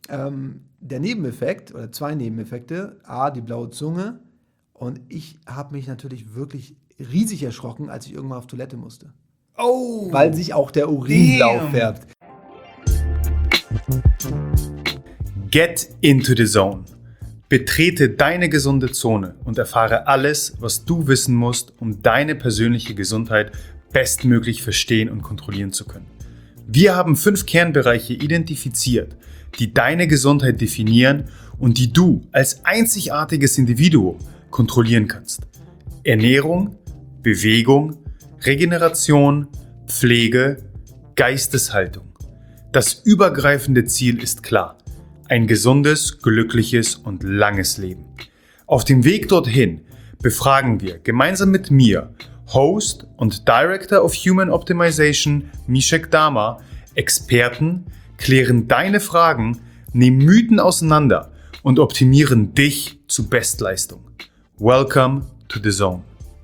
Der Nebeneffekt oder zwei Nebeneffekte, A, die blaue Zunge und ich habe mich natürlich wirklich riesig erschrocken, als ich irgendwann auf Toilette musste, weil Oh, sich auch der Urin blau damn. färbt. Get into the zone. Betrete deine gesunde Zone und erfahre alles, was du wissen musst, um deine persönliche Gesundheit bestmöglich verstehen und kontrollieren zu können. Wir haben 5 Kernbereiche identifiziert, die deine Gesundheit definieren und die du als einzigartiges Individuum kontrollieren kannst. Ernährung, Bewegung, Regeneration, Pflege, Geisteshaltung. Das übergreifende Ziel ist klar: ein gesundes, glückliches und langes Leben. Auf dem Weg dorthin befragen wir gemeinsam mit mir, Host und Director of Human Optimization Mishek Dama, Experten, klären deine Fragen, nehmen Mythen auseinander und optimieren dich zu Bestleistung. Welcome to the Zone.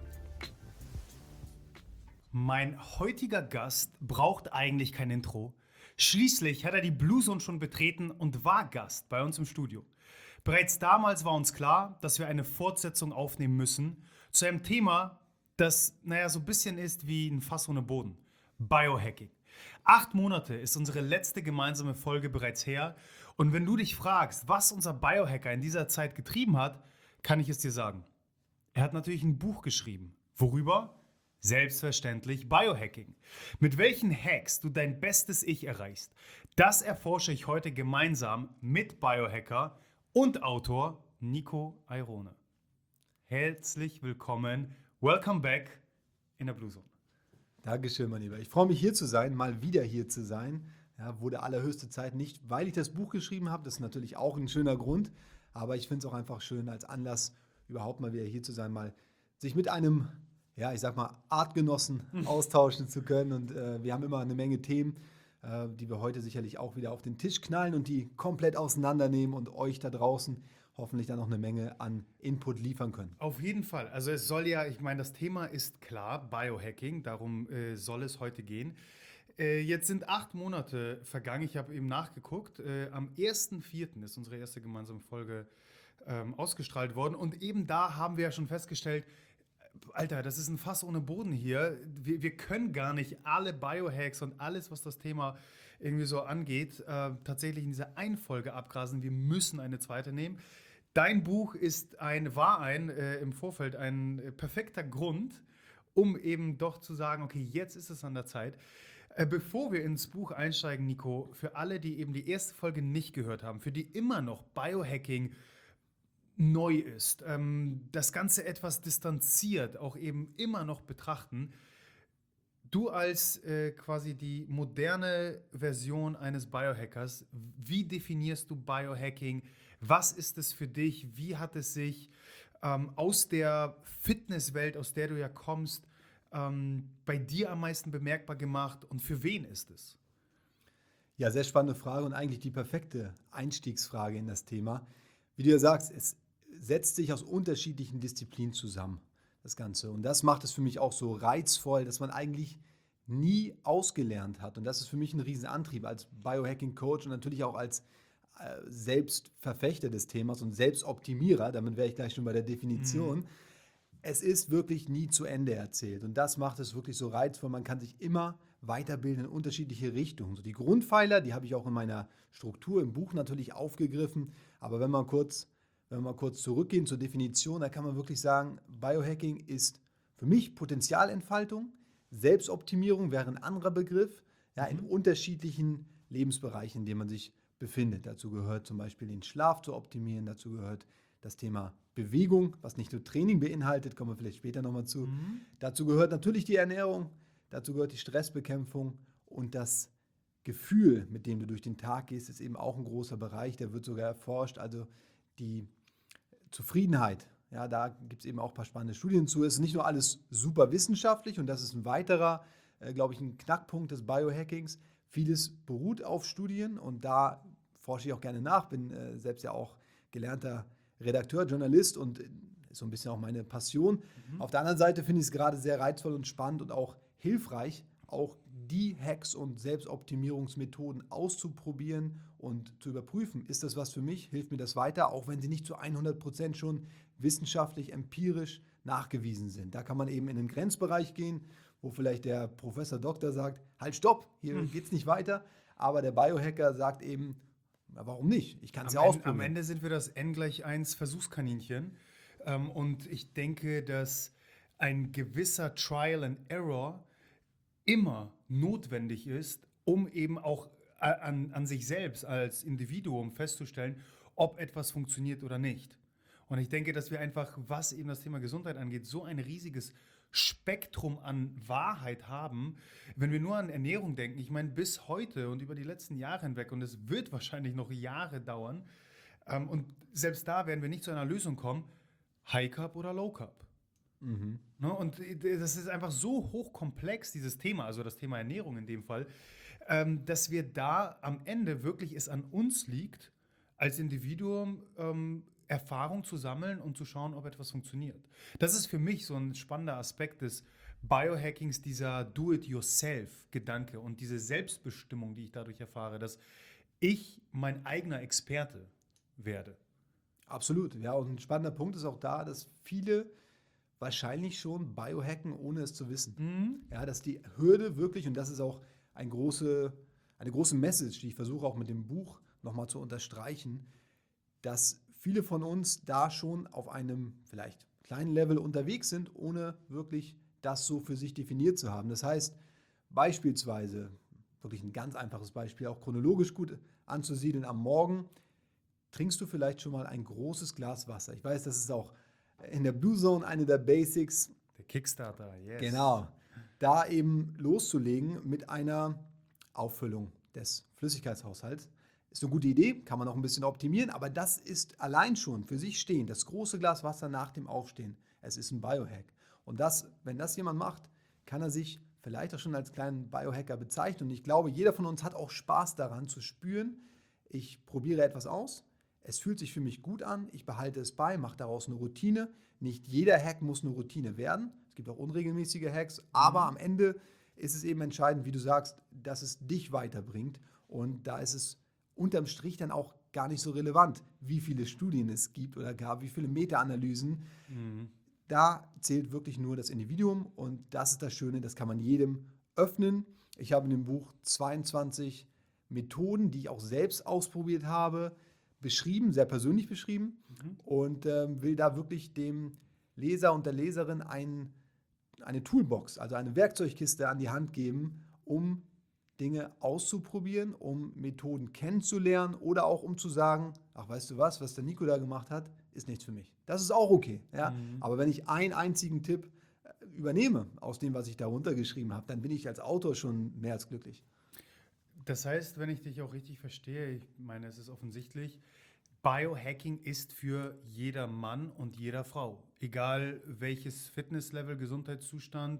Mein heutiger Gast braucht eigentlich kein Intro. Schließlich hat er die Blue Zone schon betreten und war Gast bei uns im Studio. Bereits damals war uns klar, dass wir eine Fortsetzung aufnehmen müssen zu einem Thema, das, so ein bisschen ist wie ein Fass ohne Boden. Biohacking. 8 Monate ist unsere letzte gemeinsame Folge bereits her. Und wenn du dich fragst, was unser Biohacker in dieser Zeit getrieben hat, kann ich es dir sagen. Er hat natürlich ein Buch geschrieben. Worüber? Selbstverständlich Biohacking. Mit welchen Hacks du dein bestes Ich erreichst, das erforsche ich heute gemeinsam mit Biohacker und Autor Nico Airone. Herzlich willkommen, welcome back in der Blue Zone. Dankeschön, mein Lieber. Ich freue mich hier zu sein, mal wieder hier zu sein. Ja, wurde allerhöchste Zeit, nicht weil ich das Buch geschrieben habe, das ist natürlich auch ein schöner Grund, aber ich finde es auch einfach schön als Anlass, überhaupt mal wieder hier zu sein, mal sich mit einem, ja, ich sag mal, Artgenossen austauschen zu können. Und wir haben immer eine Menge Themen, die wir heute sicherlich auch wieder auf den Tisch knallen und die komplett auseinandernehmen und euch da draußen hoffentlich dann noch eine Menge an Input liefern können. Auf jeden Fall. Also es soll ja, ich meine, das Thema ist klar, Biohacking, darum soll es heute gehen. Jetzt sind 8 Monate vergangen, ich habe eben nachgeguckt. Am 1.4. ist unsere erste gemeinsame Folge ausgestrahlt worden und eben da haben wir ja schon festgestellt, Alter, das ist ein Fass ohne Boden hier. Wir können gar nicht alle Biohacks und alles, was das Thema irgendwie so angeht, tatsächlich in dieser einen Folge abgrasen. Wir müssen eine zweite nehmen. Dein Buch war im Vorfeld ein perfekter Grund, um eben doch zu sagen, okay, jetzt ist es an der Zeit. Bevor wir ins Buch einsteigen, Nico, für alle, die eben die erste Folge nicht gehört haben, für die immer noch Biohacking neu ist, das Ganze etwas distanziert, auch eben immer noch betrachten. Du als quasi die moderne Version eines Biohackers, wie definierst du Biohacking? Was ist es für dich? Wie hat es sich aus der Fitnesswelt, aus der du ja kommst, bei dir am meisten bemerkbar gemacht und für wen ist es? Ja, sehr spannende Frage und eigentlich die perfekte Einstiegsfrage in das Thema. Wie du ja sagst, es setzt sich aus unterschiedlichen Disziplinen zusammen, das Ganze. Und das macht es für mich auch so reizvoll, dass man eigentlich nie ausgelernt hat. Und das ist für mich ein Riesenantrieb als Biohacking-Coach und natürlich auch als Selbstverfechter des Themas und Selbstoptimierer. Damit wäre ich gleich schon bei der Definition. Es ist wirklich nie zu Ende erzählt. Und das macht es wirklich so reizvoll. Man kann sich immer weiterbilden in unterschiedliche Richtungen. So die Grundpfeiler, die habe ich auch in meiner Struktur im Buch natürlich aufgegriffen. Aber wenn wir mal kurz zurückgehen zur Definition, da kann man wirklich sagen, Biohacking ist für mich Potenzialentfaltung, Selbstoptimierung wäre ein anderer Begriff, ja, in unterschiedlichen Lebensbereichen, in denen man sich befindet. Dazu gehört zum Beispiel den Schlaf zu optimieren, dazu gehört das Thema Bewegung, was nicht nur Training beinhaltet, kommen wir vielleicht später nochmal zu. Dazu gehört natürlich die Ernährung, dazu gehört die Stressbekämpfung und das Gefühl, mit dem du durch den Tag gehst, ist eben auch ein großer Bereich, der wird sogar erforscht. Also die Zufriedenheit, ja, da gibt es eben auch ein paar spannende Studien zu. Es ist nicht nur alles super wissenschaftlich und das ist ein weiterer, glaube ich, ein Knackpunkt des Biohackings. Vieles beruht auf Studien und da forsche ich auch gerne nach, bin selbst ja auch gelernter Redakteur, Journalist und ist so ein bisschen auch meine Passion. Auf der anderen Seite finde ich es gerade sehr reizvoll und spannend und auch hilfreich, auch die Hacks und Selbstoptimierungsmethoden auszuprobieren und zu überprüfen, ist das was für mich, hilft mir das weiter, auch wenn sie nicht zu 100% schon wissenschaftlich, empirisch nachgewiesen sind. Da kann man eben in den Grenzbereich gehen, wo vielleicht der Professor Doktor sagt, halt stopp, hier geht es nicht weiter, aber der Biohacker sagt eben, na, warum nicht? Ich kann es ja ausprobieren. Am Ende sind wir das N=1 Versuchskaninchen. Und ich denke, dass ein gewisser Trial and Error immer notwendig ist, um eben auch an sich selbst als Individuum festzustellen, ob etwas funktioniert oder nicht. Und ich denke, dass wir einfach, was eben das Thema Gesundheit angeht, so ein riesiges Spektrum an Wahrheit haben, wenn wir nur an Ernährung denken. Ich meine, bis heute und über die letzten Jahre hinweg, und es wird wahrscheinlich noch Jahre dauern, und selbst da werden wir nicht zu einer Lösung kommen, High Carb oder Low Carb. Ne? Und das ist einfach so hochkomplex, dieses Thema, also das Thema Ernährung in dem Fall, dass wir da am Ende wirklich es an uns liegt, als Individuum Erfahrung zu sammeln und zu schauen, ob etwas funktioniert. Das ist für mich so ein spannender Aspekt des Biohackings, dieser Do-it-yourself-Gedanke und diese Selbstbestimmung, die ich dadurch erfahre, dass ich mein eigener Experte werde. Absolut, ja, und ein spannender Punkt ist auch da, dass viele wahrscheinlich schon biohacken, ohne es zu wissen. Ja, dass die Hürde wirklich, und das ist auch eine große Message, die ich versuche auch mit dem Buch nochmal zu unterstreichen, dass viele von uns da schon auf einem vielleicht kleinen Level unterwegs sind, ohne wirklich das so für sich definiert zu haben. Das heißt, beispielsweise, wirklich ein ganz einfaches Beispiel, auch chronologisch gut anzusiedeln, am Morgen trinkst du vielleicht schon mal ein großes Glas Wasser. Ich weiß, das ist auch in der Blue Zone eine der Basics. Der Kickstarter, yes. Genau. Da eben loszulegen mit einer Auffüllung des Flüssigkeitshaushalts. Ist eine gute Idee, kann man auch ein bisschen optimieren, aber das ist allein schon für sich stehend, das große Glas Wasser nach dem Aufstehen. Es ist ein Biohack. Und wenn das jemand macht, kann er sich vielleicht auch schon als kleinen Biohacker bezeichnen. Und ich glaube, jeder von uns hat auch Spaß daran zu spüren, ich probiere etwas aus, es fühlt sich für mich gut an, ich behalte es bei, mache daraus eine Routine. Nicht jeder Hack muss eine Routine werden. Es gibt auch unregelmäßige Hacks, aber am Ende ist es eben entscheidend, wie du sagst, dass es dich weiterbringt. Und da ist es unterm Strich dann auch gar nicht so relevant, wie viele Studien es gibt oder gar wie viele Meta-Analysen. Da zählt wirklich nur das Individuum und das ist das Schöne, das kann man jedem öffnen. Ich habe in dem Buch 22 Methoden, die ich auch selbst ausprobiert habe, beschrieben, sehr persönlich beschrieben und will da wirklich dem Leser und der Leserin eine Toolbox, also eine Werkzeugkiste an die Hand geben, um Dinge auszuprobieren, um Methoden kennenzulernen oder auch um zu sagen, ach, weißt du was der Nico da gemacht hat, ist nichts für mich. Das ist auch okay. Ja? Aber wenn ich einen einzigen Tipp übernehme aus dem, was ich da runtergeschrieben habe, dann bin ich als Autor schon mehr als glücklich. Das heißt, wenn ich dich auch richtig verstehe, ich meine, es ist offensichtlich, Biohacking ist für jeder Mann und jeder Frau. Egal welches Fitnesslevel, Gesundheitszustand,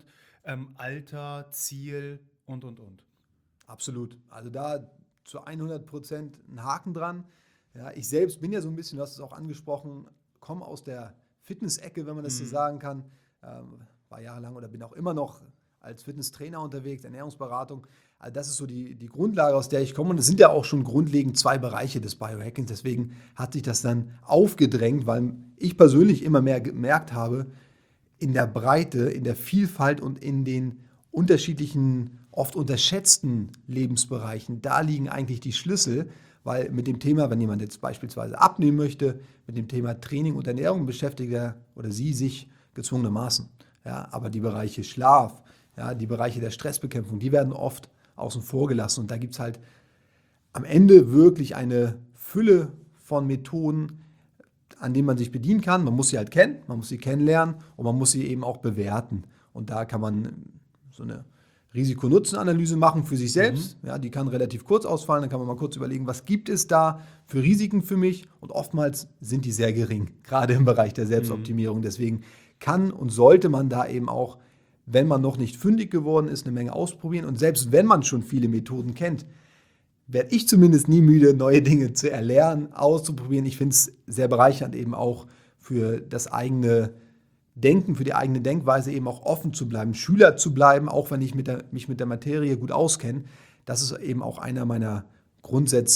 Alter, Ziel und. Absolut. Also da zu 100% ein Haken dran. Ja, ich selbst bin ja so ein bisschen, du hast es auch angesprochen, komme aus der Fitness-Ecke, wenn man das so sagen kann. War jahrelang oder bin auch immer noch als Fitnesstrainer unterwegs, Ernährungsberatung. Also das ist so die Grundlage, aus der ich komme. Und es sind ja auch schon grundlegend 2 Bereiche des Biohackings. Deswegen hat sich das dann aufgedrängt, weil ich persönlich immer mehr gemerkt habe, in der Breite, in der Vielfalt und in den unterschiedlichen, oft unterschätzten Lebensbereichen, da liegen eigentlich die Schlüssel, weil mit dem Thema, wenn jemand jetzt beispielsweise abnehmen möchte, mit dem Thema Training und Ernährung beschäftigt er oder sie sich gezwungenermaßen. Ja, aber die Bereiche Schlaf, ja, die Bereiche der Stressbekämpfung, die werden oft außen vor gelassen. Und da gibt es halt am Ende wirklich eine Fülle von Methoden, an denen man sich bedienen kann. Man muss sie halt kennen, man muss sie kennenlernen und man muss sie eben auch bewerten. Und da kann man so eine Risiko-Nutzen-Analyse machen für sich selbst. Ja, die kann relativ kurz ausfallen, dann kann man mal kurz überlegen, was gibt es da für Risiken für mich? Und oftmals sind die sehr gering, gerade im Bereich der Selbstoptimierung. Deswegen kann und sollte man da eben auch, wenn man noch nicht fündig geworden ist, eine Menge ausprobieren. Und selbst wenn man schon viele Methoden kennt, werde ich zumindest nie müde, neue Dinge zu erlernen, auszuprobieren. Ich finde es sehr bereichernd, eben auch für das eigene Denken, für die eigene Denkweise eben auch offen zu bleiben, Schüler zu bleiben, auch wenn ich mich mit der Materie gut auskenne. Das ist eben auch einer meiner Grundsätze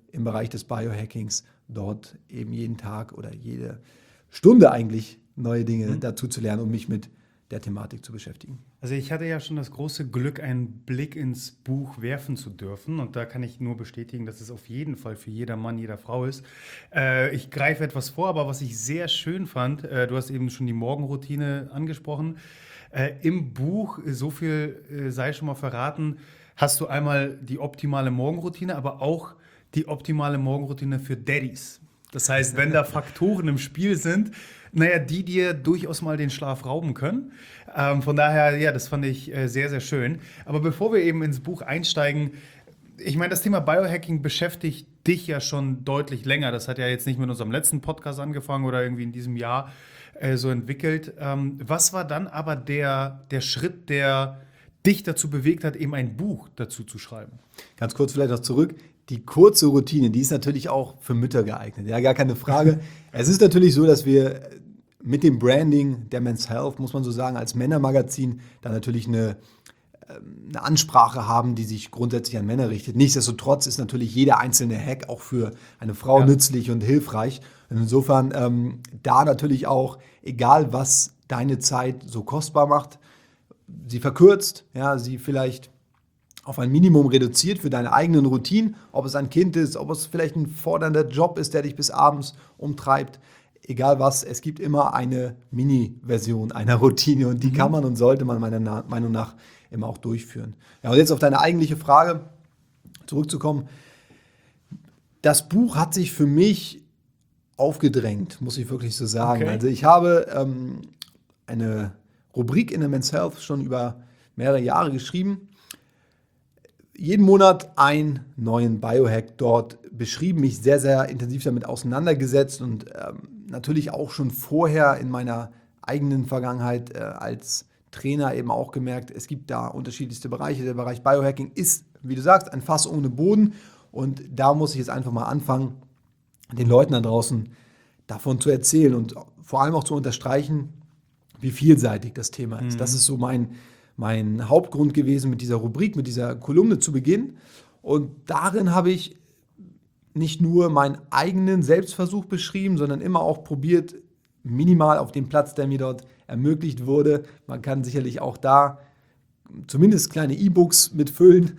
im Bereich des Biohackings dort eben jeden Tag oder jede Stunde eigentlich neue Dinge dazu zu lernen, um mich mit der Thematik zu beschäftigen. Also ich hatte ja schon das große Glück, einen Blick ins Buch werfen zu dürfen. Und da kann ich nur bestätigen, dass es auf jeden Fall für jeder Mann, jeder Frau ist. Ich greife etwas vor, aber was ich sehr schön fand, du hast eben schon die Morgenroutine angesprochen. Im Buch, so viel sei schon mal verraten, hast du einmal die optimale Morgenroutine, aber auch die optimale Morgenroutine für Daddys. Das heißt, wenn da Faktoren im Spiel sind, naja, die dir durchaus mal den Schlaf rauben können. Von daher, ja, das fand ich sehr, sehr schön. Aber bevor wir eben ins Buch einsteigen, ich meine, das Thema Biohacking beschäftigt dich ja schon deutlich länger. Das hat ja jetzt nicht mit unserem letzten Podcast angefangen oder irgendwie in diesem Jahr so entwickelt. Was war dann aber der Schritt, der dich dazu bewegt hat, eben ein Buch dazu zu schreiben? Ganz kurz vielleicht noch zurück. Die kurze Routine, die ist natürlich auch für Mütter geeignet. Ja, gar keine Frage. Es ist natürlich so, dass wir mit dem Branding der Men's Health, muss man so sagen, als Männermagazin da natürlich eine Ansprache haben, die sich grundsätzlich an Männer richtet. Nichtsdestotrotz ist natürlich jeder einzelne Hack auch für eine Frau nützlich und hilfreich. Und insofern da natürlich auch, egal was deine Zeit so kostbar macht, sie verkürzt, ja, sie vielleicht auf ein Minimum reduziert für deine eigenen Routinen, ob es ein Kind ist, ob es vielleicht ein fordernder Job ist, der dich bis abends umtreibt. Egal was, es gibt immer eine Mini-Version einer Routine und die kann man und sollte man meiner Meinung nach immer auch durchführen. Ja, und jetzt auf deine eigentliche Frage zurückzukommen. Das Buch hat sich für mich aufgedrängt, muss ich wirklich so sagen. Okay. Also ich habe eine Rubrik in der Men's Health schon über mehrere Jahre geschrieben. Jeden Monat einen neuen Biohack dort beschrieben, mich sehr, sehr intensiv damit auseinandergesetzt und natürlich auch schon vorher in meiner eigenen Vergangenheit als Trainer eben auch gemerkt, es gibt da unterschiedlichste Bereiche. Der Bereich Biohacking ist, wie du sagst, ein Fass ohne Boden und da muss ich jetzt einfach mal anfangen, den Leuten da draußen davon zu erzählen und vor allem auch zu unterstreichen, wie vielseitig das Thema ist. Das ist so mein Hauptgrund gewesen mit dieser Rubrik, mit dieser Kolumne zu Beginn. Und darin habe ich nicht nur meinen eigenen Selbstversuch beschrieben, sondern immer auch probiert, minimal auf dem Platz, der mir dort ermöglicht wurde. Man kann sicherlich auch da zumindest kleine E-Books mitfüllen,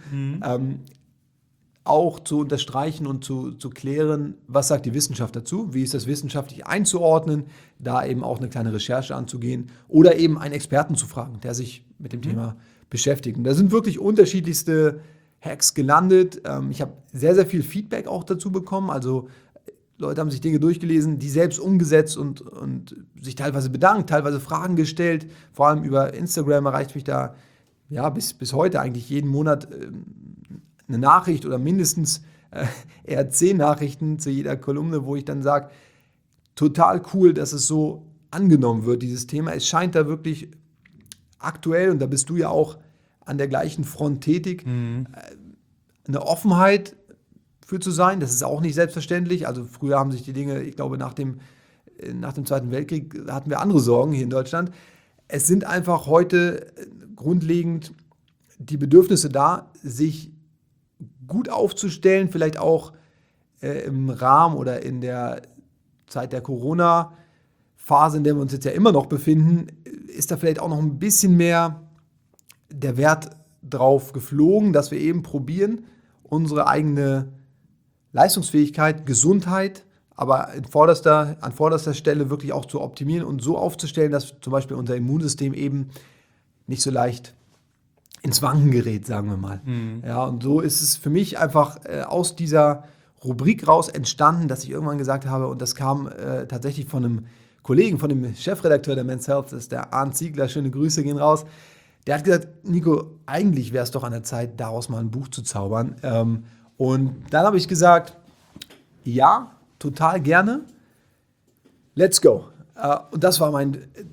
auch zu unterstreichen und zu klären, was sagt die Wissenschaft dazu, wie ist das wissenschaftlich einzuordnen, da eben auch eine kleine Recherche anzugehen oder eben einen Experten zu fragen, der sich mit dem Thema beschäftigt. Und da sind wirklich unterschiedlichste Hacks gelandet. Ich habe sehr, sehr viel Feedback auch dazu bekommen, also Leute haben sich Dinge durchgelesen, die selbst umgesetzt und sich teilweise bedankt, teilweise Fragen gestellt, vor allem über Instagram erreicht mich da ja bis heute eigentlich jeden Monat eine Nachricht oder mindestens eher 10 Nachrichten zu jeder Kolumne, wo ich dann sage, total cool, dass es so angenommen wird, dieses Thema. Es scheint da wirklich aktuell, und da bist du ja auch an der gleichen Front tätig, eine Offenheit für zu sein. Das ist auch nicht selbstverständlich. Also früher haben sich die Dinge, ich glaube, nach dem Zweiten Weltkrieg hatten wir andere Sorgen hier in Deutschland. Es sind einfach heute grundlegend die Bedürfnisse da, sich gut aufzustellen, vielleicht auch im Rahmen oder in der Zeit der Corona-Phase, in der wir uns jetzt ja immer noch befinden, ist da vielleicht auch noch ein bisschen mehr der Wert drauf geflogen, dass wir eben probieren, unsere eigene Leistungsfähigkeit, Gesundheit, aber an vorderster Stelle wirklich auch zu optimieren und so aufzustellen, dass zum Beispiel unser Immunsystem eben nicht so leicht ins Wanken gerät, sagen wir mal. Ja, und so ist es für mich einfach aus dieser Rubrik raus entstanden, dass ich irgendwann gesagt habe, und das kam tatsächlich von einem Kollegen, von dem Chefredakteur der Men's Health, das ist der Arndt Ziegler, schöne Grüße gehen raus. Der hat gesagt, Nico, eigentlich wäre es doch an der Zeit, daraus mal ein Buch zu zaubern. Und dann habe ich gesagt, ja, total gerne, let's go. Und das war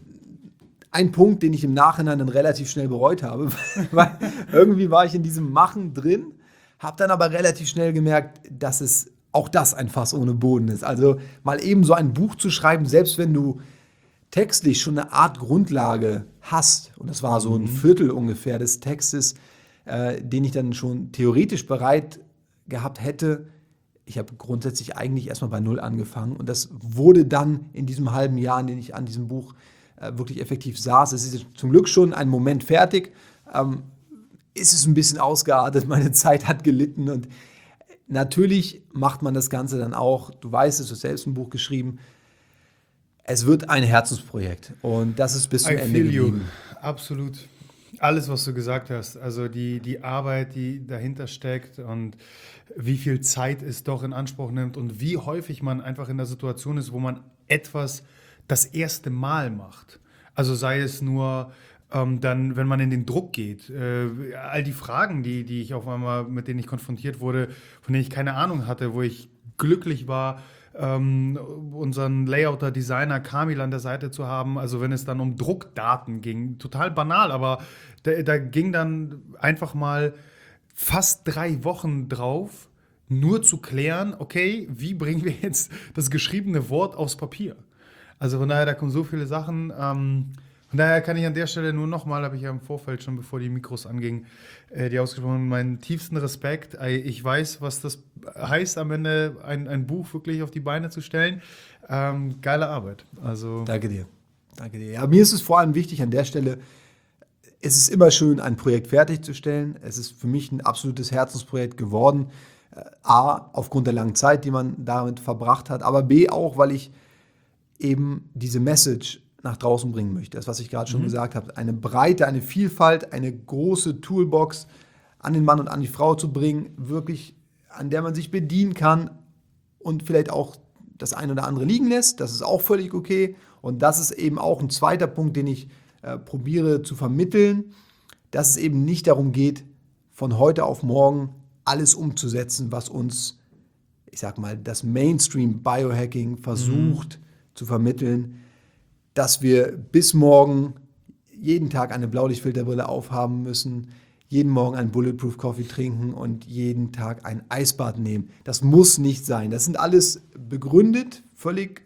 ein Punkt, den ich im Nachhinein dann relativ schnell bereut habe, weil irgendwie war ich in diesem Machen drin, habe dann aber relativ schnell gemerkt, dass es auch das ein Fass ohne Boden ist. Also mal eben so ein Buch zu schreiben, selbst wenn du textlich schon eine Art Grundlage hast, und das war so ein Viertel ungefähr des Textes, den ich dann schon theoretisch bereit gehabt hätte, ich habe grundsätzlich eigentlich erstmal bei Null angefangen und das wurde dann in diesem halben Jahr, in dem ich an diesem Buch wirklich effektiv saß. Es ist jetzt zum Glück schon ein Moment fertig. Ist es ein bisschen ausgeartet, meine Zeit hat gelitten und natürlich macht man das Ganze dann auch, du weißt es, du hast selbst ein Buch geschrieben, es wird ein Herzensprojekt und das ist bis zum Ende geblieben. Absolut. Alles, was du gesagt hast, also die Arbeit, die dahinter steckt und wie viel Zeit es doch in Anspruch nimmt und wie häufig man einfach in der Situation ist, wo man etwas das erste Mal macht. Also sei es nur dann, wenn man in den Druck geht, all die Fragen, die ich auf einmal, mit denen ich konfrontiert wurde, von denen ich keine Ahnung hatte, wo ich glücklich war, unseren Layouter, Designer Kamil an der Seite zu haben, also wenn es dann um Druckdaten ging, total banal, aber da ging dann einfach mal fast 3 Wochen drauf, nur zu klären, okay, wie bringen wir jetzt das geschriebene Wort aufs Papier? Also von daher, da kommen so viele Sachen. Von daher kann ich an der Stelle nur nochmal, habe ich ja im Vorfeld schon, bevor die Mikros angingen, die ausgesprochen, meinen tiefsten Respekt. Ich weiß, was das heißt, am Ende ein Buch wirklich auf die Beine zu stellen. Geile Arbeit. Also Danke dir. Danke dir. Ja, mir ist es vor allem wichtig an der Stelle, es ist immer schön, ein Projekt fertigzustellen. Es ist für mich ein absolutes Herzensprojekt geworden. A, aufgrund der langen Zeit, die man damit verbracht hat, aber B, auch, weil ich eben diese Message nach draußen bringen möchte. Das, was ich gerade schon gesagt habe. Eine Breite, eine Vielfalt, eine große Toolbox an den Mann und an die Frau zu bringen, wirklich, an der man sich bedienen kann und vielleicht auch das eine oder andere liegen lässt. Das ist auch völlig okay. Und das ist eben auch ein zweiter Punkt, den ich probiere zu vermitteln, dass es eben nicht darum geht, von heute auf morgen alles umzusetzen, was uns, ich sag mal, das Mainstream Biohacking versucht zu vermitteln, dass wir bis morgen jeden Tag eine Blaulichtfilterbrille aufhaben müssen, jeden Morgen einen Bulletproof Coffee trinken und jeden Tag ein Eisbad nehmen. Das muss nicht sein. Das sind alles begründet, völlig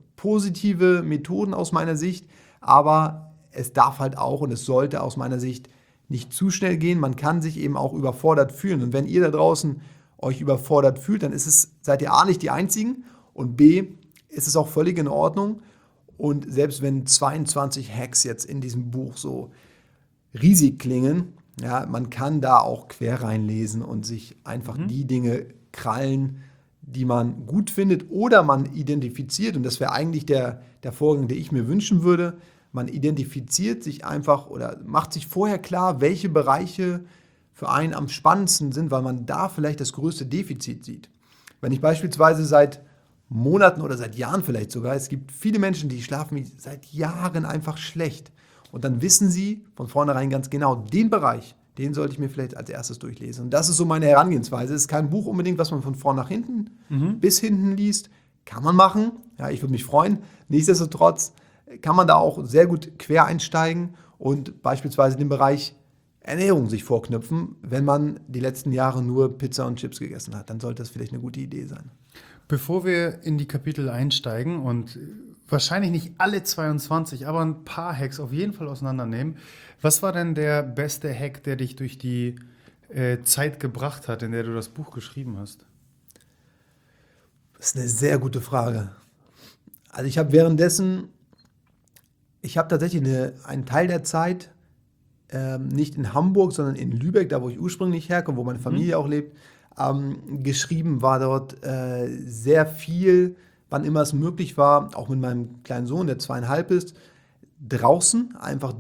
positive Methoden aus meiner Sicht, aber es darf halt auch und es sollte aus meiner Sicht nicht zu schnell gehen. Man kann sich eben auch überfordert fühlen. Und wenn ihr da draußen euch überfordert fühlt, dann seid ihr A, nicht die Einzigen und B, ist es auch völlig in Ordnung. Und selbst wenn 22 Hacks jetzt in diesem Buch so riesig klingen, ja, man kann da auch quer reinlesen und sich einfach die Dinge krallen, die man gut findet oder man identifiziert. Und das wäre eigentlich der Vorgang, den ich mir wünschen würde. Man identifiziert sich einfach oder macht sich vorher klar, welche Bereiche für einen am spannendsten sind, weil man da vielleicht das größte Defizit sieht. Wenn ich beispielsweise seit Monaten oder seit Jahren vielleicht sogar, es gibt viele Menschen, die schlafen seit Jahren einfach schlecht. Und dann wissen sie von vornherein ganz genau, den Bereich, den sollte ich mir vielleicht als erstes durchlesen. Und das ist so meine Herangehensweise. Es ist kein Buch unbedingt, was man von vorn nach hinten bis hinten liest. Kann man machen. Ja, ich würde mich freuen. Nichtsdestotrotz kann man da auch sehr gut quer einsteigen und beispielsweise den Bereich Ernährung sich vorknüpfen, wenn man die letzten Jahre nur Pizza und Chips gegessen hat. Dann sollte das vielleicht eine gute Idee sein. Bevor wir in die Kapitel einsteigen und wahrscheinlich nicht alle 22, aber ein paar Hacks auf jeden Fall auseinandernehmen, was war denn der beste Hack, der dich durch die Zeit gebracht hat, in der du das Buch geschrieben hast? Das ist eine sehr gute Frage. Also ich habe tatsächlich einen Teil der Zeit nicht in Hamburg, sondern in Lübeck, da wo ich ursprünglich herkomme, wo meine Familie auch lebt, geschrieben, war dort sehr viel, wann immer es möglich war, auch mit meinem kleinen Sohn, der 2,5 ist, draußen einfach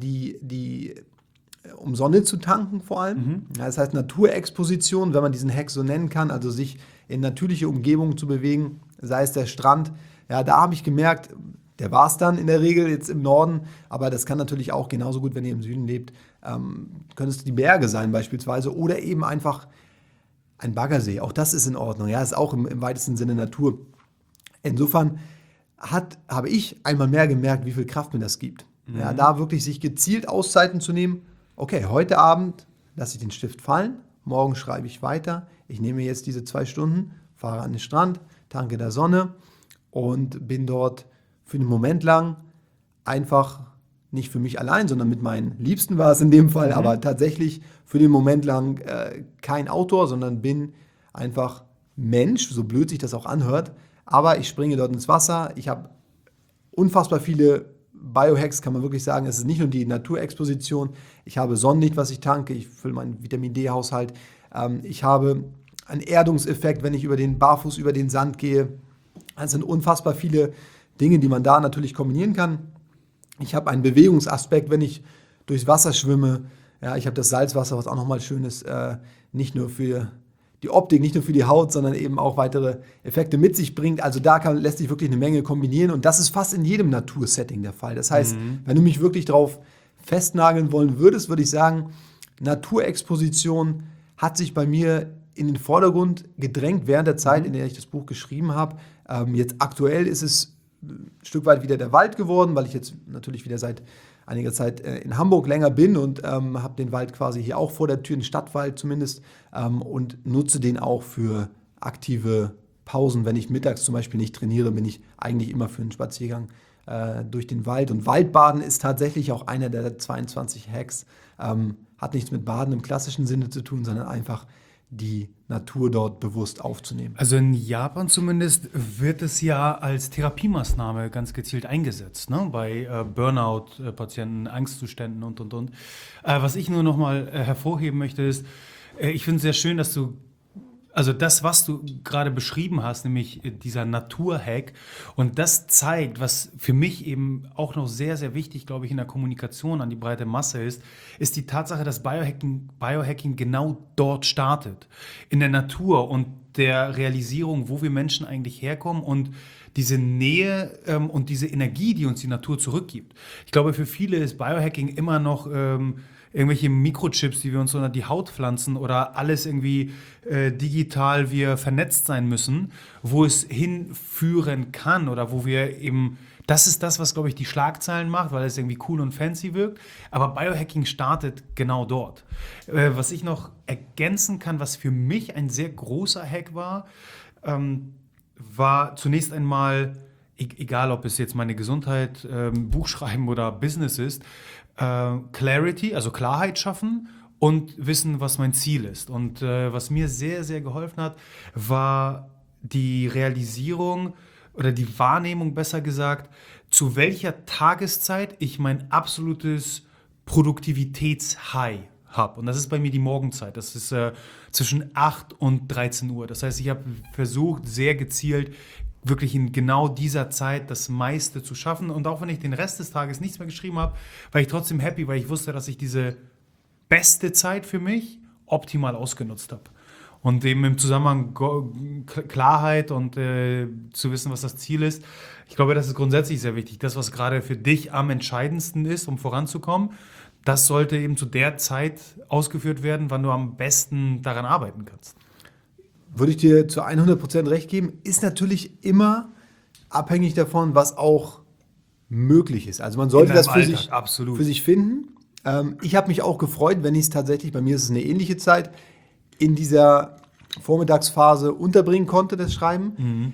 um Sonne zu tanken vor allem. Ja, das heißt Naturexposition, wenn man diesen Hack so nennen kann, also sich in natürliche Umgebungen zu bewegen, sei es der Strand. Ja, da habe ich gemerkt, der war es dann in der Regel jetzt im Norden, aber das kann natürlich auch genauso gut, wenn ihr im Süden lebt, können es die Berge sein beispielsweise oder eben einfach ein Baggersee. Auch das ist in Ordnung. Ja, ist auch im weitesten Sinne Natur. Insofern habe ich einmal mehr gemerkt, wie viel Kraft mir das gibt. Ja, da wirklich sich gezielt Auszeiten zu nehmen. Okay, heute Abend lasse ich den Stift fallen, morgen schreibe ich weiter. Ich nehme jetzt diese 2 Stunden, fahre an den Strand, tanke der Sonne und bin dort für einen Moment lang einfach nicht für mich allein, sondern mit meinen Liebsten war es in dem Fall, aber tatsächlich für den Moment lang kein Autor, sondern bin einfach Mensch, so blöd sich das auch anhört, aber ich springe dort ins Wasser. Ich habe unfassbar viele Biohacks, kann man wirklich sagen. Es ist nicht nur die Naturexposition. Ich habe Sonnenlicht, was ich tanke. Ich fülle meinen Vitamin-D-Haushalt. Ich habe einen Erdungseffekt, wenn ich barfuß über den Sand gehe. Es sind unfassbar viele Dinge, die man da natürlich kombinieren kann. Ich habe einen Bewegungsaspekt, wenn ich durchs Wasser schwimme. Ja, ich habe das Salzwasser, was auch nochmal schön ist, nicht nur für die Optik, nicht nur für die Haut, sondern eben auch weitere Effekte mit sich bringt. Also lässt sich wirklich eine Menge kombinieren und das ist fast in jedem Natursetting der Fall. Das heißt, wenn du mich wirklich darauf festnageln wollen würdest, würde ich sagen, Naturexposition hat sich bei mir in den Vordergrund gedrängt während der Zeit, in der ich das Buch geschrieben habe. Jetzt aktuell ist es ein Stück weit wieder der Wald geworden, weil ich jetzt natürlich wieder seit einiger Zeit in Hamburg länger bin und habe den Wald quasi hier auch vor der Tür, den Stadtwald zumindest, und nutze den auch für aktive Pausen. Wenn ich mittags zum Beispiel nicht trainiere, bin ich eigentlich immer für einen Spaziergang durch den Wald. Und Waldbaden ist tatsächlich auch einer der 22 Hacks. Hat nichts mit Baden im klassischen Sinne zu tun, sondern einfach die Natur dort bewusst aufzunehmen. Also in Japan zumindest wird es ja als Therapiemaßnahme ganz gezielt eingesetzt, ne? Bei Burnout-Patienten, Angstzuständen und. Was ich nur noch mal hervorheben möchte, ist, ich finde es sehr schön, dass du, also das, was du gerade beschrieben hast, nämlich dieser Naturhack, und das zeigt, was für mich eben auch noch sehr, sehr wichtig, glaube ich, in der Kommunikation an die breite Masse ist die Tatsache, dass Biohacking genau dort startet, in der Natur und der Realisierung, wo wir Menschen eigentlich herkommen und diese Nähe und diese Energie, die uns die Natur zurückgibt. Ich glaube, für viele ist Biohacking immer noch irgendwelche Mikrochips, die wir uns unter die Haut pflanzen oder alles irgendwie digital wir vernetzt sein müssen, wo es hinführen kann oder wo wir eben, das ist das, was, glaube ich, die Schlagzeilen macht, weil es irgendwie cool und fancy wirkt, aber Biohacking startet genau dort. Was ich noch ergänzen kann, was für mich ein sehr großer Hack war, war zunächst einmal, egal ob es jetzt meine Gesundheit, Buchschreiben oder Business ist, Clarity, also Klarheit schaffen und wissen, was mein Ziel ist. Und was mir sehr, sehr geholfen hat, war die Realisierung oder die Wahrnehmung, besser gesagt, zu welcher Tageszeit ich mein absolutes Produktivitäts-High habe. Und das ist bei mir die Morgenzeit. Das ist zwischen 8 und 13 Uhr. Das heißt, ich habe versucht, sehr gezielt wirklich in genau dieser Zeit das meiste zu schaffen. Und auch wenn ich den Rest des Tages nichts mehr geschrieben habe, war ich trotzdem happy, weil ich wusste, dass ich diese beste Zeit für mich optimal ausgenutzt habe. Und eben im Zusammenhang Klarheit und zu wissen, was das Ziel ist. Ich glaube, das ist grundsätzlich sehr wichtig. Das, was gerade für dich am entscheidendsten ist, um voranzukommen, das sollte eben zu der Zeit ausgeführt werden, wann du am besten daran arbeiten kannst. Würde ich dir zu 100% recht geben, ist natürlich immer abhängig davon, was auch möglich ist. Also man sollte das für sich finden. Ich habe mich auch gefreut, wenn ich es tatsächlich, bei mir ist es eine ähnliche Zeit, in dieser Vormittagsphase unterbringen konnte, das Schreiben.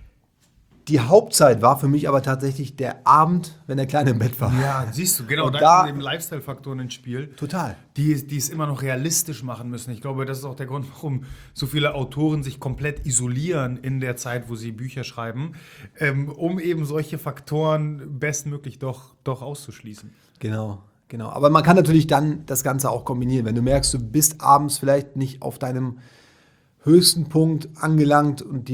Die Hauptzeit war für mich aber tatsächlich der Abend, wenn der Kleine im Bett war. Ja, siehst du, genau, Und da kommen eben Lifestyle-Faktoren ins Spiel. Total. Die es immer noch realistisch machen müssen. Ich glaube, das ist auch der Grund, warum so viele Autoren sich komplett isolieren in der Zeit, wo sie Bücher schreiben, um eben solche Faktoren bestmöglich doch auszuschließen. Genau. Aber man kann natürlich dann das Ganze auch kombinieren. Wenn du merkst, du bist abends vielleicht nicht auf deinem höchsten Punkt angelangt und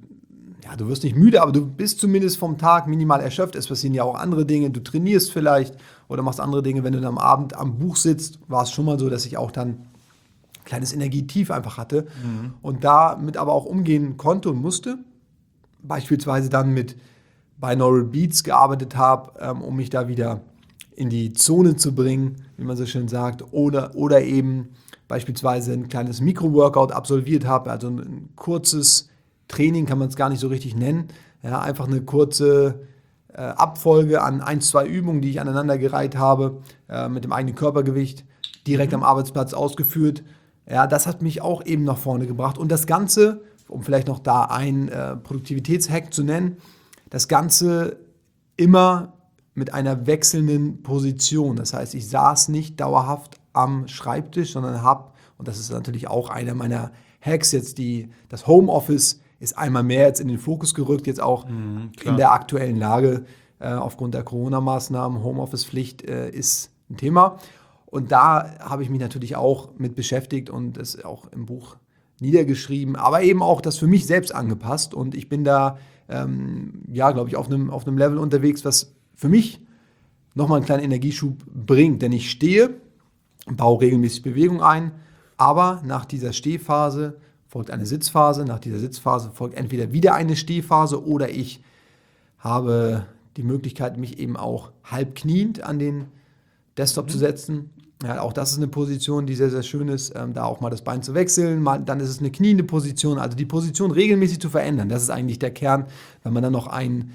du wirst nicht müde, aber du bist zumindest vom Tag minimal erschöpft. Es passieren ja auch andere Dinge. Du trainierst vielleicht oder machst andere Dinge. Wenn du dann am Abend am Buch sitzt, war es schon mal so, dass ich auch dann ein kleines Energietief einfach hatte und damit aber auch umgehen konnte und musste. Beispielsweise dann mit Binaural Beats gearbeitet habe, um mich da wieder in die Zone zu bringen, wie man so schön sagt, oder eben beispielsweise ein kleines Mikro-Workout absolviert habe, also ein kurzes Training kann man es gar nicht so richtig nennen, ja, einfach eine kurze Abfolge an 1, 2 Übungen, die ich aneinandergereiht habe, mit dem eigenen Körpergewicht, direkt am Arbeitsplatz ausgeführt. Ja, das hat mich auch eben nach vorne gebracht und das Ganze, um vielleicht noch da einen Produktivitätshack zu nennen, das Ganze immer mit einer wechselnden Position. Das heißt, ich saß nicht dauerhaft am Schreibtisch, sondern und das ist natürlich auch einer meiner Hacks, das Homeoffice ist einmal mehr jetzt in den Fokus gerückt, jetzt auch in der aktuellen Lage aufgrund der Corona-Maßnahmen. Homeoffice-Pflicht ist ein Thema. Und da habe ich mich natürlich auch mit beschäftigt und es auch im Buch niedergeschrieben, aber eben auch das für mich selbst angepasst. Und ich bin da, glaube ich, auf einem Level unterwegs, was für mich nochmal einen kleinen Energieschub bringt. Denn ich stehe, baue regelmäßig Bewegung ein, aber nach dieser Stehphase folgt eine Sitzphase. Nach dieser Sitzphase folgt entweder wieder eine Stehphase oder ich habe die Möglichkeit, mich eben auch halb kniend an den Desktop zu setzen. Ja, auch das ist eine Position, die sehr, sehr schön ist, da auch mal das Bein zu wechseln. Dann ist es eine kniende Position, also die Position regelmäßig zu verändern. Das ist eigentlich der Kern, wenn man dann noch einen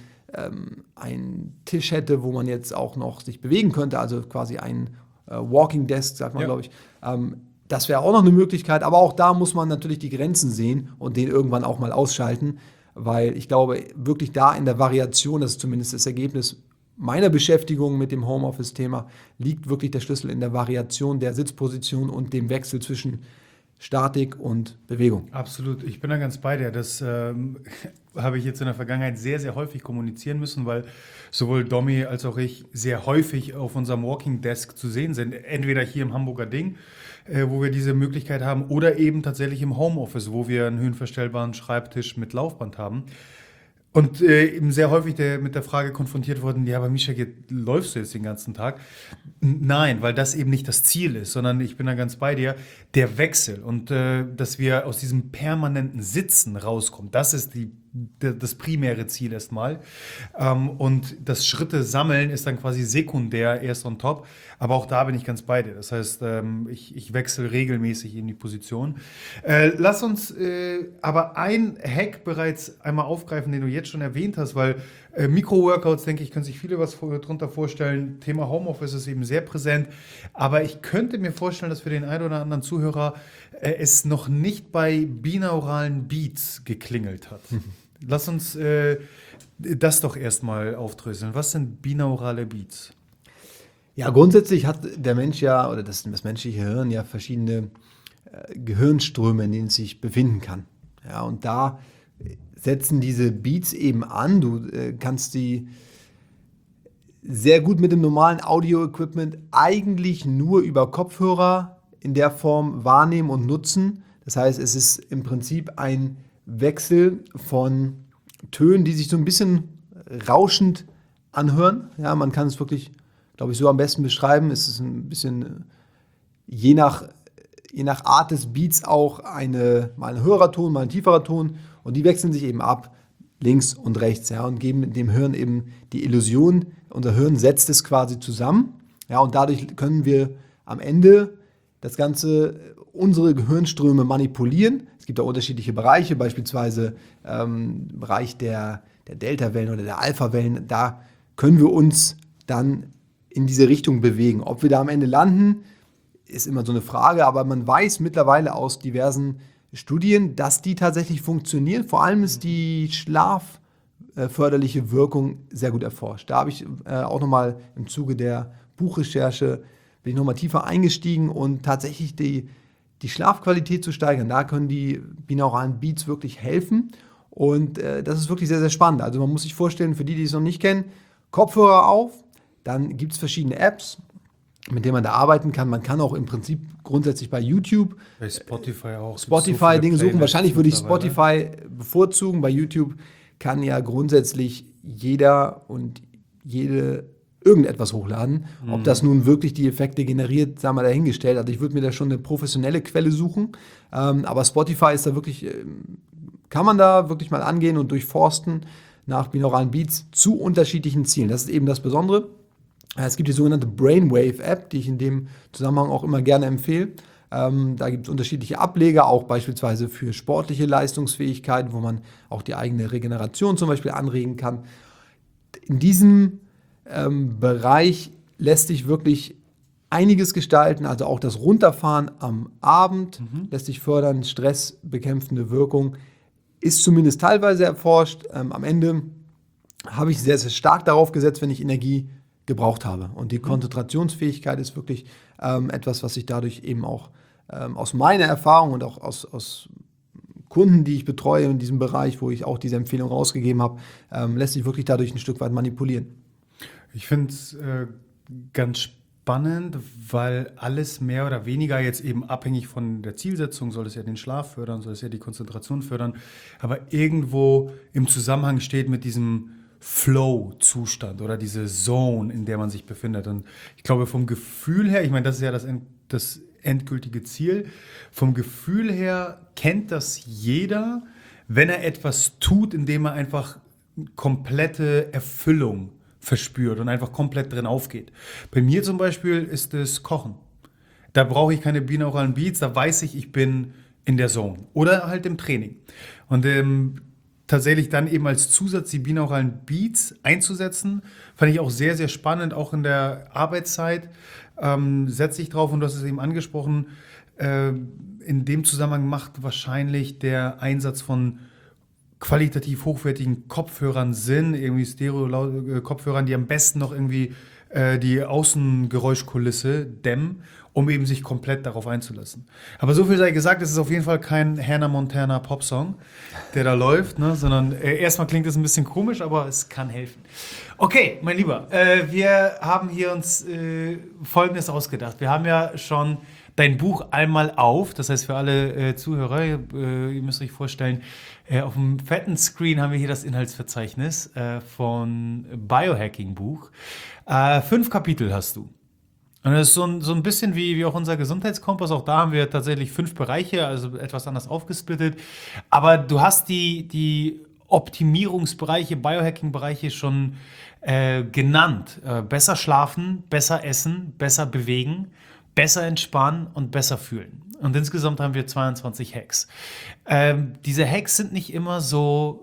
Tisch hätte, wo man jetzt auch noch sich bewegen könnte, also quasi ein Walking Desk, sagt man, glaube ich. Das wäre auch noch eine Möglichkeit, aber auch da muss man natürlich die Grenzen sehen und den irgendwann auch mal ausschalten, weil ich glaube, wirklich da in der Variation, das ist zumindest das Ergebnis meiner Beschäftigung mit dem Homeoffice-Thema, liegt wirklich der Schlüssel in der Variation der Sitzposition und dem Wechsel zwischen Statik und Bewegung. Absolut, ich bin da ganz bei dir. Das habe ich jetzt in der Vergangenheit sehr, sehr häufig kommunizieren müssen, weil sowohl Domi als auch ich sehr häufig auf unserem Walking Desk zu sehen sind. Entweder hier im Hamburger Ding, wo wir diese Möglichkeit haben, oder eben tatsächlich im Homeoffice, wo wir einen höhenverstellbaren Schreibtisch mit Laufband haben. Und eben sehr häufig mit der Frage konfrontiert worden, ja, aber Mischa, läufst du jetzt den ganzen Tag? Nein, weil das eben nicht das Ziel ist, sondern ich bin da ganz bei dir, der Wechsel und dass wir aus diesem permanenten Sitzen rauskommen, das ist das primäre Ziel erstmal. Und das Schritte sammeln ist dann quasi sekundär erst on top. Aber auch da bin ich ganz bei dir. Das heißt, ich wechsle regelmäßig in die Position. Lass uns aber ein Hack bereits einmal aufgreifen, den du jetzt schon erwähnt hast, weil Mikro-Workouts, denke ich, können sich viele was darunter vorstellen. Thema Homeoffice ist eben sehr präsent. Aber ich könnte mir vorstellen, dass für den einen oder anderen Zuhörer es noch nicht bei binauralen Beats geklingelt hat. Lass uns das doch erstmal aufdröseln. Was sind binaurale Beats? Ja, grundsätzlich hat der Mensch ja, oder das menschliche Hirn ja verschiedene Gehirnströme, in denen es sich befinden kann. Ja, und da setzen diese Beats eben an. Du kannst die sehr gut mit dem normalen Audio-Equipment eigentlich nur über Kopfhörer in der Form wahrnehmen und nutzen. Das heißt, es ist im Prinzip ein Wechsel von Tönen, die sich so ein bisschen rauschend anhören. Ja, man kann es wirklich, glaube ich, so am besten beschreiben. Es ist ein bisschen, je nach Art des Beats auch mal ein höherer Ton, mal ein tieferer Ton. Und die wechseln sich eben ab, links und rechts, ja, und geben dem Hirn eben die Illusion, unser Hirn setzt es quasi zusammen. Ja, und dadurch können wir am Ende das Ganze, unsere Gehirnströme manipulieren. Es gibt da unterschiedliche Bereiche, beispielsweise Bereich der Delta-Wellen oder der Alpha-Wellen. Da können wir uns dann in diese Richtung bewegen. Ob wir da am Ende landen, ist immer so eine Frage, aber man weiß mittlerweile aus diversen Studien, dass die tatsächlich funktionieren. Vor allem ist die schlafförderliche Wirkung sehr gut erforscht. Da habe ich auch nochmal im Zuge der Buchrecherche bin ich nochmal tiefer eingestiegen und tatsächlich die Schlafqualität zu steigern. Da können die binauralen Beats wirklich helfen und das ist wirklich sehr, sehr spannend. Also man muss sich vorstellen, für die es noch nicht kennen, Kopfhörer auf, dann gibt es verschiedene Apps, mit denen man da arbeiten kann. Man kann auch im Prinzip grundsätzlich bei YouTube, bei Spotify auch. Spotify-Dinge suchen. Wahrscheinlich würde ich Spotify bevorzugen. Bei YouTube kann ja grundsätzlich jeder und jede irgendetwas hochladen. Ob das nun wirklich die Effekte generiert, sagen wir dahingestellt. Also ich würde mir da schon eine professionelle Quelle suchen. Aber Spotify ist da wirklich, kann man da wirklich mal angehen und durchforsten nach binauralen Beats zu unterschiedlichen Zielen. Das ist eben das Besondere. Es gibt die sogenannte Brainwave-App, die ich in dem Zusammenhang auch immer gerne empfehle. Da gibt es unterschiedliche Ableger, auch beispielsweise für sportliche Leistungsfähigkeiten, wo man auch die eigene Regeneration zum Beispiel anregen kann. In diesem Bereich lässt sich wirklich einiges gestalten, also auch das Runterfahren am Abend lässt sich fördern, stressbekämpfende Wirkung ist zumindest teilweise erforscht. Am Ende habe ich sehr, sehr stark darauf gesetzt, wenn ich Energie gebraucht habe. Und die Konzentrationsfähigkeit ist wirklich etwas, was ich dadurch eben auch aus meiner Erfahrung und auch aus Kunden, die ich betreue in diesem Bereich, wo ich auch diese Empfehlung rausgegeben habe, lässt sich wirklich dadurch ein Stück weit manipulieren. Ich finde es ganz spannend, weil alles mehr oder weniger jetzt eben abhängig von der Zielsetzung, soll es ja den Schlaf fördern, soll es ja die Konzentration fördern, aber irgendwo im Zusammenhang steht mit diesem Flow-Zustand oder diese Zone, in der man sich befindet. Und ich glaube, vom Gefühl her, ich meine, das ist ja das endgültige Ziel, vom Gefühl her kennt das jeder, wenn er etwas tut, indem er einfach komplette Erfüllung verspürt und einfach komplett drin aufgeht. Bei mir zum Beispiel ist es Kochen. Da brauche ich keine binauralen Beats, da weiß ich, ich bin in der Zone. Oder halt im Training. Und tatsächlich dann eben als Zusatz die binauralen Beats einzusetzen, fand ich auch sehr, sehr spannend, auch in der Arbeitszeit. Setze ich drauf und du hast es eben angesprochen, in dem Zusammenhang macht wahrscheinlich der Einsatz von qualitativ hochwertigen Kopfhörern Sinn, irgendwie Stereo-Kopfhörern, die am besten noch irgendwie die Außengeräuschkulisse dämmen, um eben sich komplett darauf einzulassen. Aber so viel sei gesagt, es ist auf jeden Fall kein Hannah Montana Popsong, der da läuft, ne? Sondern erstmal klingt es ein bisschen komisch, aber es kann helfen. Okay, mein Lieber, wir haben hier uns Folgendes ausgedacht. Wir haben ja schon dein Buch einmal auf, das heißt für alle Zuhörer, ihr müsst euch vorstellen, auf dem fetten Screen haben wir hier das Inhaltsverzeichnis von Biohacking-Buch. 5 Kapitel hast du. Und das ist so ein bisschen wie auch unser Gesundheitskompass. Auch da haben wir tatsächlich 5 Bereiche, also etwas anders aufgesplittet. Aber du hast die Optimierungsbereiche, Biohacking-Bereiche schon genannt. Besser schlafen, besser essen, besser bewegen, besser entspannen und besser fühlen. Und insgesamt haben wir 22 Hacks. Diese Hacks sind nicht immer so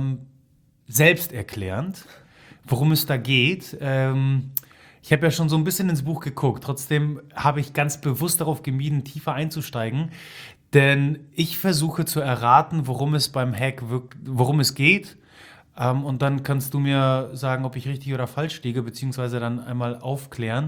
selbsterklärend, worum es da geht. Ich habe ja schon so ein bisschen ins Buch geguckt. Trotzdem habe ich ganz bewusst darauf gemieden, tiefer einzusteigen. Denn ich versuche zu erraten, worum es beim Hack worum es geht. Und dann kannst du mir sagen, ob ich richtig oder falsch liege, beziehungsweise dann einmal aufklären,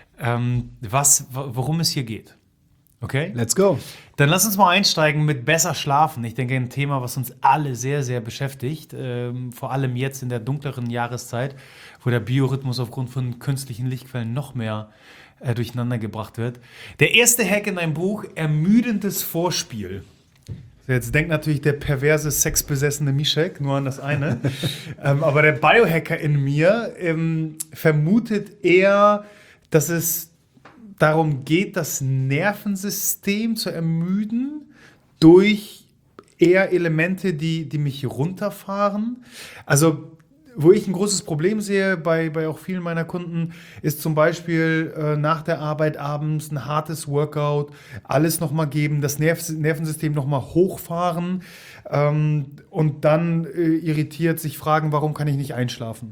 worum es hier geht. Okay? Let's go. Dann lass uns mal einsteigen mit besser schlafen. Ich denke, ein Thema, was uns alle sehr, sehr beschäftigt. Vor allem jetzt in der dunkleren Jahreszeit, wo der Biorhythmus aufgrund von künstlichen Lichtquellen noch mehr durcheinander gebracht wird. Der erste Hack in deinem Buch, ermüdendes Vorspiel. Jetzt denkt natürlich der perverse, sexbesessene Mischek nur an das eine. Aber der Biohacker in mir vermutet eher, dass es darum geht, das Nervensystem zu ermüden durch eher Elemente, die mich runterfahren. Also, wo ich ein großes Problem sehe bei auch vielen meiner Kunden, ist zum Beispiel nach der Arbeit abends ein hartes Workout, alles nochmal geben, das Nervensystem nochmal hochfahren und dann irritiert sich fragen, warum kann ich nicht einschlafen?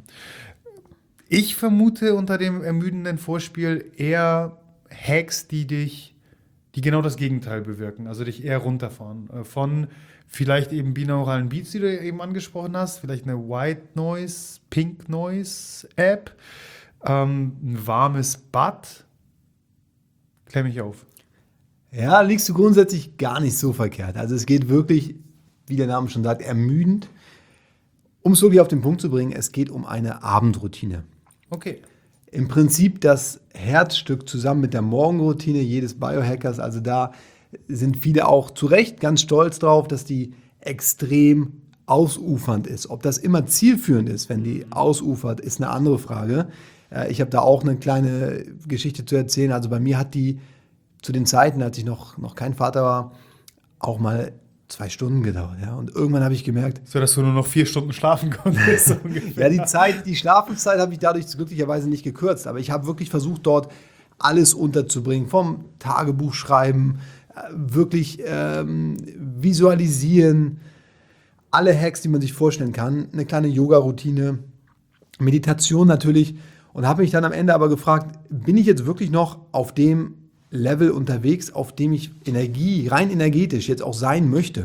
Ich vermute unter dem ermüdenden Vorspiel eher Hacks, die genau das Gegenteil bewirken, also dich eher runterfahren. Von vielleicht eben binauralen Beats, die du eben angesprochen hast, vielleicht eine White Noise, Pink Noise App, ein warmes Bad. Klär mich auf. Ja, liegst du grundsätzlich gar nicht so verkehrt. Also es geht wirklich, wie der Name schon sagt, ermüdend. Um es wirklich auf den Punkt zu bringen, es geht um eine Abendroutine. Okay. Im Prinzip das Herzstück zusammen mit der Morgenroutine jedes Biohackers. Also da sind viele auch zu Recht ganz stolz drauf, dass die extrem ausufernd ist. Ob das immer zielführend ist, wenn die ausufert, ist eine andere Frage. Ich habe da auch eine kleine Geschichte zu erzählen. Also bei mir hat die zu den Zeiten, als ich noch kein Vater war, auch mal 2 Stunden gedauert. Ja? Und irgendwann habe ich gemerkt, So, dass du nur noch 4 Stunden schlafen konntest. so ungefähr. ja, die Schlafenszeit habe ich dadurch glücklicherweise nicht gekürzt. Aber ich habe wirklich versucht, dort alles unterzubringen. Vom Tagebuch schreiben, wirklich visualisieren, alle Hacks, die man sich vorstellen kann. Eine kleine Yoga-Routine, Meditation natürlich. Und habe mich dann am Ende aber gefragt, bin ich jetzt wirklich noch auf dem Level unterwegs, auf dem ich rein energetisch jetzt auch sein möchte?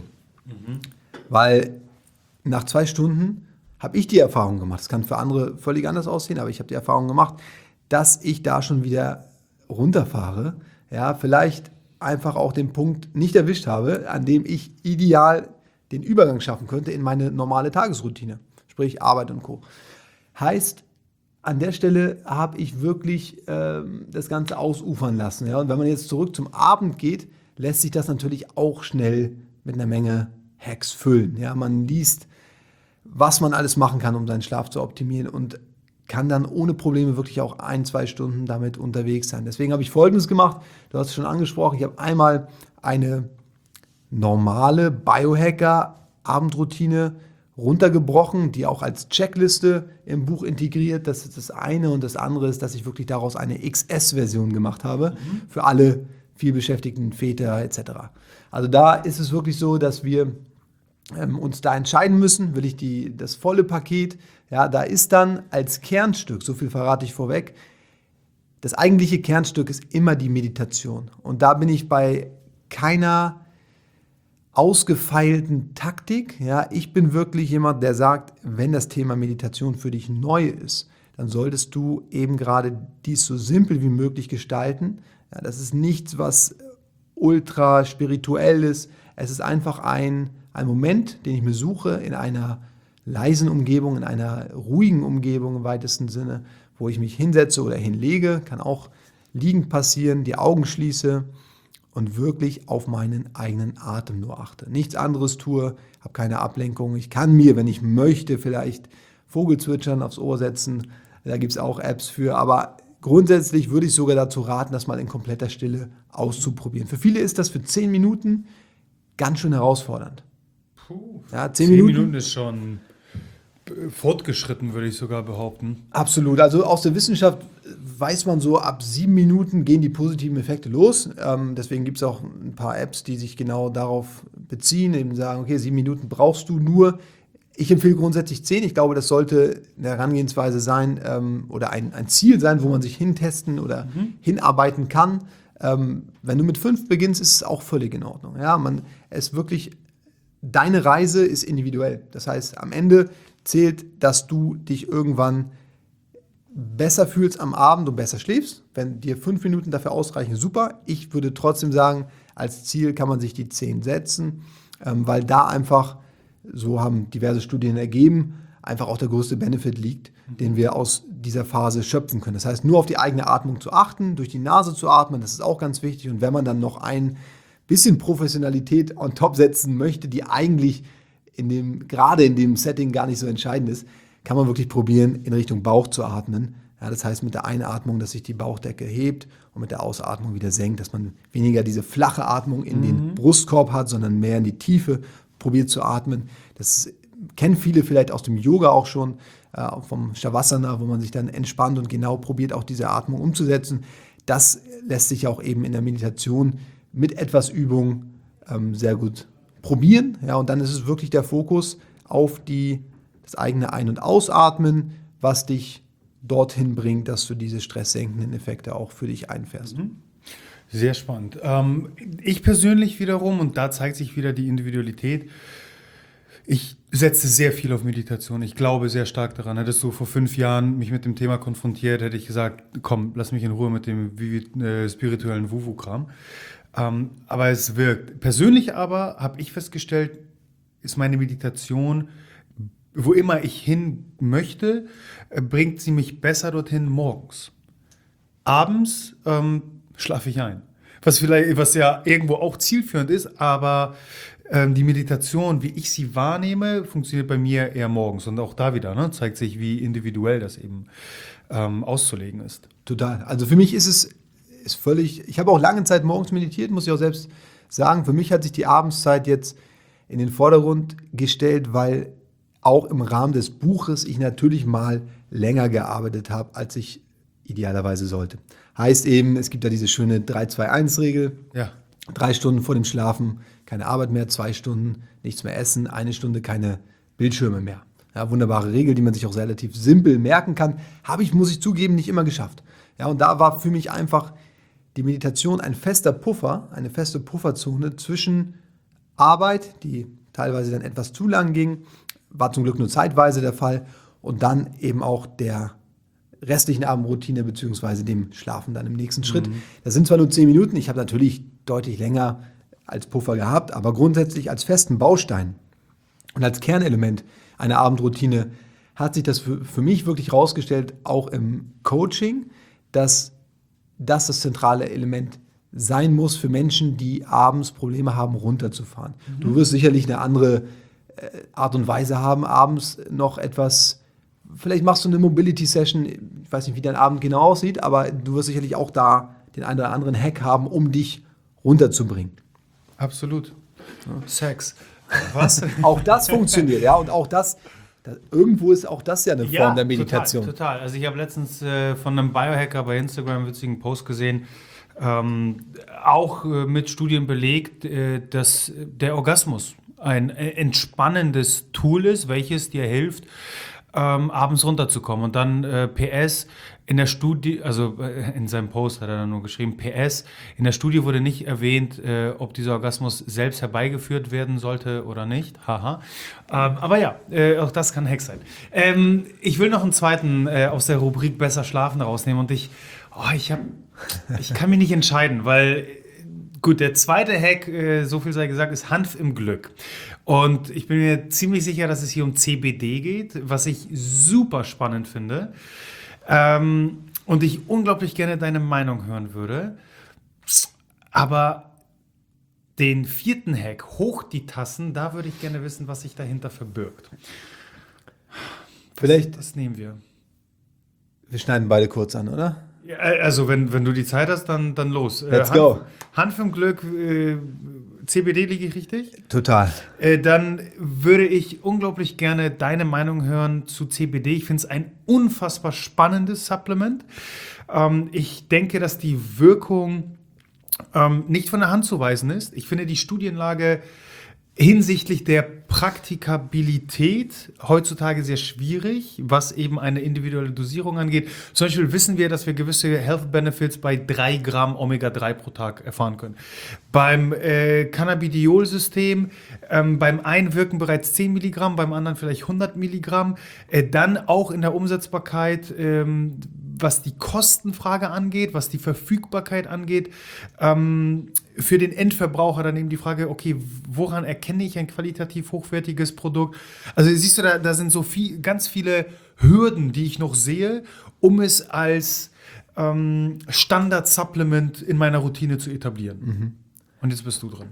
Weil nach 2 Stunden habe ich die Erfahrung gemacht, das kann für andere völlig anders aussehen, aber ich habe die Erfahrung gemacht, dass ich da schon wieder runterfahre, ja, vielleicht einfach auch den Punkt nicht erwischt habe, an dem ich ideal den Übergang schaffen könnte in meine normale Tagesroutine, sprich Arbeit und Co. Heißt, an der Stelle habe ich wirklich das Ganze ausufern lassen. Ja? Und wenn man jetzt zurück zum Abend geht, lässt sich das natürlich auch schnell mit einer Menge Hacks füllen. Ja? Man liest, was man alles machen kann, um seinen Schlaf zu optimieren und kann dann ohne Probleme wirklich auch 1-2 Stunden damit unterwegs sein. Deswegen habe ich Folgendes gemacht, du hast es schon angesprochen, ich habe einmal eine normale Biohacker-Abendroutine runtergebrochen, die auch als Checkliste im Buch integriert. Das ist das eine. Und das andere ist, dass ich wirklich daraus eine XS-Version gemacht habe für alle vielbeschäftigten Väter etc. Also da ist es wirklich so, dass wir uns da entscheiden müssen, will ich das volle Paket. Ja, da ist dann als Kernstück, so viel verrate ich vorweg, das eigentliche Kernstück ist immer die Meditation. Und da bin ich bei keiner ausgefeilten Taktik. Ja, ich bin wirklich jemand, der sagt, wenn das Thema Meditation für dich neu ist, dann solltest du eben gerade dies so simpel wie möglich gestalten. Ja, das ist nichts, was ultra spirituell ist. Es ist einfach ein Moment, den ich mir suche in einer leisen Umgebung, in einer ruhigen Umgebung im weitesten Sinne, wo ich mich hinsetze oder hinlege, kann auch liegend passieren, die Augen schließe und wirklich auf meinen eigenen Atem nur achte. Nichts anderes tue, habe keine Ablenkung. Ich kann mir, wenn ich möchte, vielleicht Vogelzwitschern aufs Ohr setzen. Da gibt es auch Apps für. Aber grundsätzlich würde ich sogar dazu raten, das mal in kompletter Stille auszuprobieren. Für viele ist das für 10 Minuten ganz schön herausfordernd. Ja, 10 Minuten ist schon fortgeschritten, würde ich sogar behaupten. Absolut. Also aus der Wissenschaft weiß man so, ab 7 Minuten gehen die positiven Effekte los. Deswegen gibt es auch ein paar Apps, die sich genau darauf beziehen, eben sagen, okay, 7 Minuten brauchst du nur. Ich empfehle grundsätzlich 10. Ich glaube, das sollte eine Herangehensweise sein oder ein Ziel sein, wo man sich hintesten oder hinarbeiten kann. Wenn du mit 5 beginnst, ist es auch völlig in Ordnung. Ja, deine Reise ist individuell. Das heißt, am Ende zählt, dass du dich irgendwann besser fühlst am Abend und besser schläfst. Wenn dir 5 Minuten dafür ausreichen, super. Ich würde trotzdem sagen, als Ziel kann man sich die 10 setzen, weil da einfach, so haben diverse Studien ergeben, einfach auch der größte Benefit liegt, den wir aus dieser Phase schöpfen können. Das heißt, nur auf die eigene Atmung zu achten, durch die Nase zu atmen, das ist auch ganz wichtig. Und wenn man dann noch ein bisschen Professionalität on top setzen möchte, die eigentlich gerade in dem Setting gar nicht so entscheidend ist, kann man wirklich probieren, in Richtung Bauch zu atmen. Ja, das heißt mit der Einatmung, dass sich die Bauchdecke hebt und mit der Ausatmung wieder senkt, dass man weniger diese flache Atmung in den Brustkorb hat, sondern mehr in die Tiefe probiert zu atmen. Das kennen viele vielleicht aus dem Yoga auch schon, vom Shavasana, wo man sich dann entspannt und genau probiert, auch diese Atmung umzusetzen. Das lässt sich auch eben in der Meditation mit etwas Übung sehr gut probieren. Ja, und dann ist es wirklich der Fokus auf das eigene Ein- und Ausatmen, was dich dorthin bringt, dass du diese stresssenkenden Effekte auch für dich einfährst. Sehr spannend. Ich persönlich wiederum, und da zeigt sich wieder die Individualität, ich setze sehr viel auf Meditation. Ich glaube sehr stark daran. Hättest du vor 5 Jahren mich mit dem Thema konfrontiert, hätte ich gesagt, komm, lass mich in Ruhe mit dem spirituellen Wuwu-Kram. Aber es wirkt. Persönlich aber habe ich festgestellt, ist meine Meditation, wo immer ich hin möchte, bringt sie mich besser dorthin morgens. Abends schlafe ich ein. Was ja irgendwo auch zielführend ist, aber die Meditation, wie ich sie wahrnehme, funktioniert bei mir eher morgens. Und auch da wieder zeigt sich, wie individuell das eben auszulegen ist. Total. Also für mich ist völlig, ich habe auch lange Zeit morgens meditiert, muss ich auch selbst sagen. Für mich hat sich die Abendszeit jetzt in den Vordergrund gestellt, weil auch im Rahmen des Buches ich natürlich mal länger gearbeitet habe, als ich idealerweise sollte. Heißt eben, es gibt ja diese schöne 3-2-1-Regel. Ja. 3 Stunden vor dem Schlafen keine Arbeit mehr, 2 Stunden nichts mehr essen, 1 Stunde keine Bildschirme mehr. Ja, wunderbare Regel, die man sich auch relativ simpel merken kann. Habe ich, muss ich zugeben, nicht immer geschafft. Ja, und da war für mich einfach die Meditation ein fester Puffer, eine feste Pufferzone zwischen Arbeit, die teilweise dann etwas zu lang ging, war zum Glück nur zeitweise der Fall, und dann eben auch der restlichen Abendroutine bzw. dem Schlafen dann im nächsten Schritt. Das sind zwar nur 10 Minuten, ich habe natürlich deutlich länger als Puffer gehabt, aber grundsätzlich als festen Baustein Und als Kernelement einer Abendroutine hat sich das für mich wirklich herausgestellt, auch im Coaching, dass das zentrale Element sein muss für Menschen, die abends Probleme haben, runterzufahren. Du wirst sicherlich eine andere Art und Weise haben, abends noch etwas, vielleicht machst du eine Mobility-Session, ich weiß nicht, wie dein Abend genau aussieht, aber du wirst sicherlich auch da den einen oder anderen Hack haben, um dich runterzubringen. Absolut. Sex. Was? Auch das funktioniert, ja, und auch irgendwo ist auch das ja eine Form der Meditation. Total. Also ich habe letztens von einem Biohacker bei Instagram einen witzigen Post gesehen, auch mit Studien belegt, dass der Orgasmus ein entspannendes Tool ist, welches dir hilft, abends runterzukommen. Und dann PS, in der Studie, also in seinem Post hat er dann nur geschrieben, PS, in der Studie wurde nicht erwähnt, ob dieser Orgasmus selbst herbeigeführt werden sollte oder nicht. Haha. Aber ja, auch das kann Hack sein. Ich will noch einen zweiten aus der Rubrik Besser schlafen rausnehmen und ich kann mich nicht entscheiden, weil gut, der zweite Hack, so viel sei gesagt, ist Hanf im Glück. Und ich bin mir ziemlich sicher, dass es hier um CBD geht, was ich super spannend finde. Und ich unglaublich gerne deine Meinung hören würde. Aber den vierten Hack, hoch die Tassen, da würde ich gerne wissen, was sich dahinter verbirgt. Vielleicht, Das nehmen wir. wir schneiden beide kurz an, oder? Ja, also wenn du die Zeit hast, dann los. Let's go. Hanf im Glück, CBD, liege ich richtig? Total. Dann würde ich unglaublich gerne deine Meinung hören zu CBD. Ich finde es ein unfassbar spannendes Supplement. Ich denke, dass die Wirkung nicht von der Hand zu weisen ist. Ich finde die Studienlage hinsichtlich der Praktikabilität heutzutage sehr schwierig, was eben eine individuelle Dosierung angeht. Zum Beispiel wissen wir, dass wir gewisse Health Benefits bei 3 Gramm Omega-3 pro Tag erfahren können. Beim Cannabidiol-System, beim einen wirken bereits 10 Milligramm, beim anderen vielleicht 100 Milligramm. Dann auch in der Umsetzbarkeit, was die Kostenfrage angeht, was die Verfügbarkeit angeht, für den Endverbraucher dann eben die Frage, okay, woran erkenne ich ein qualitativ hochwertiges Produkt? Also siehst du, da sind so ganz viele Hürden, die ich noch sehe, um es als Standard-Supplement in meiner Routine zu etablieren. Und jetzt bist du dran.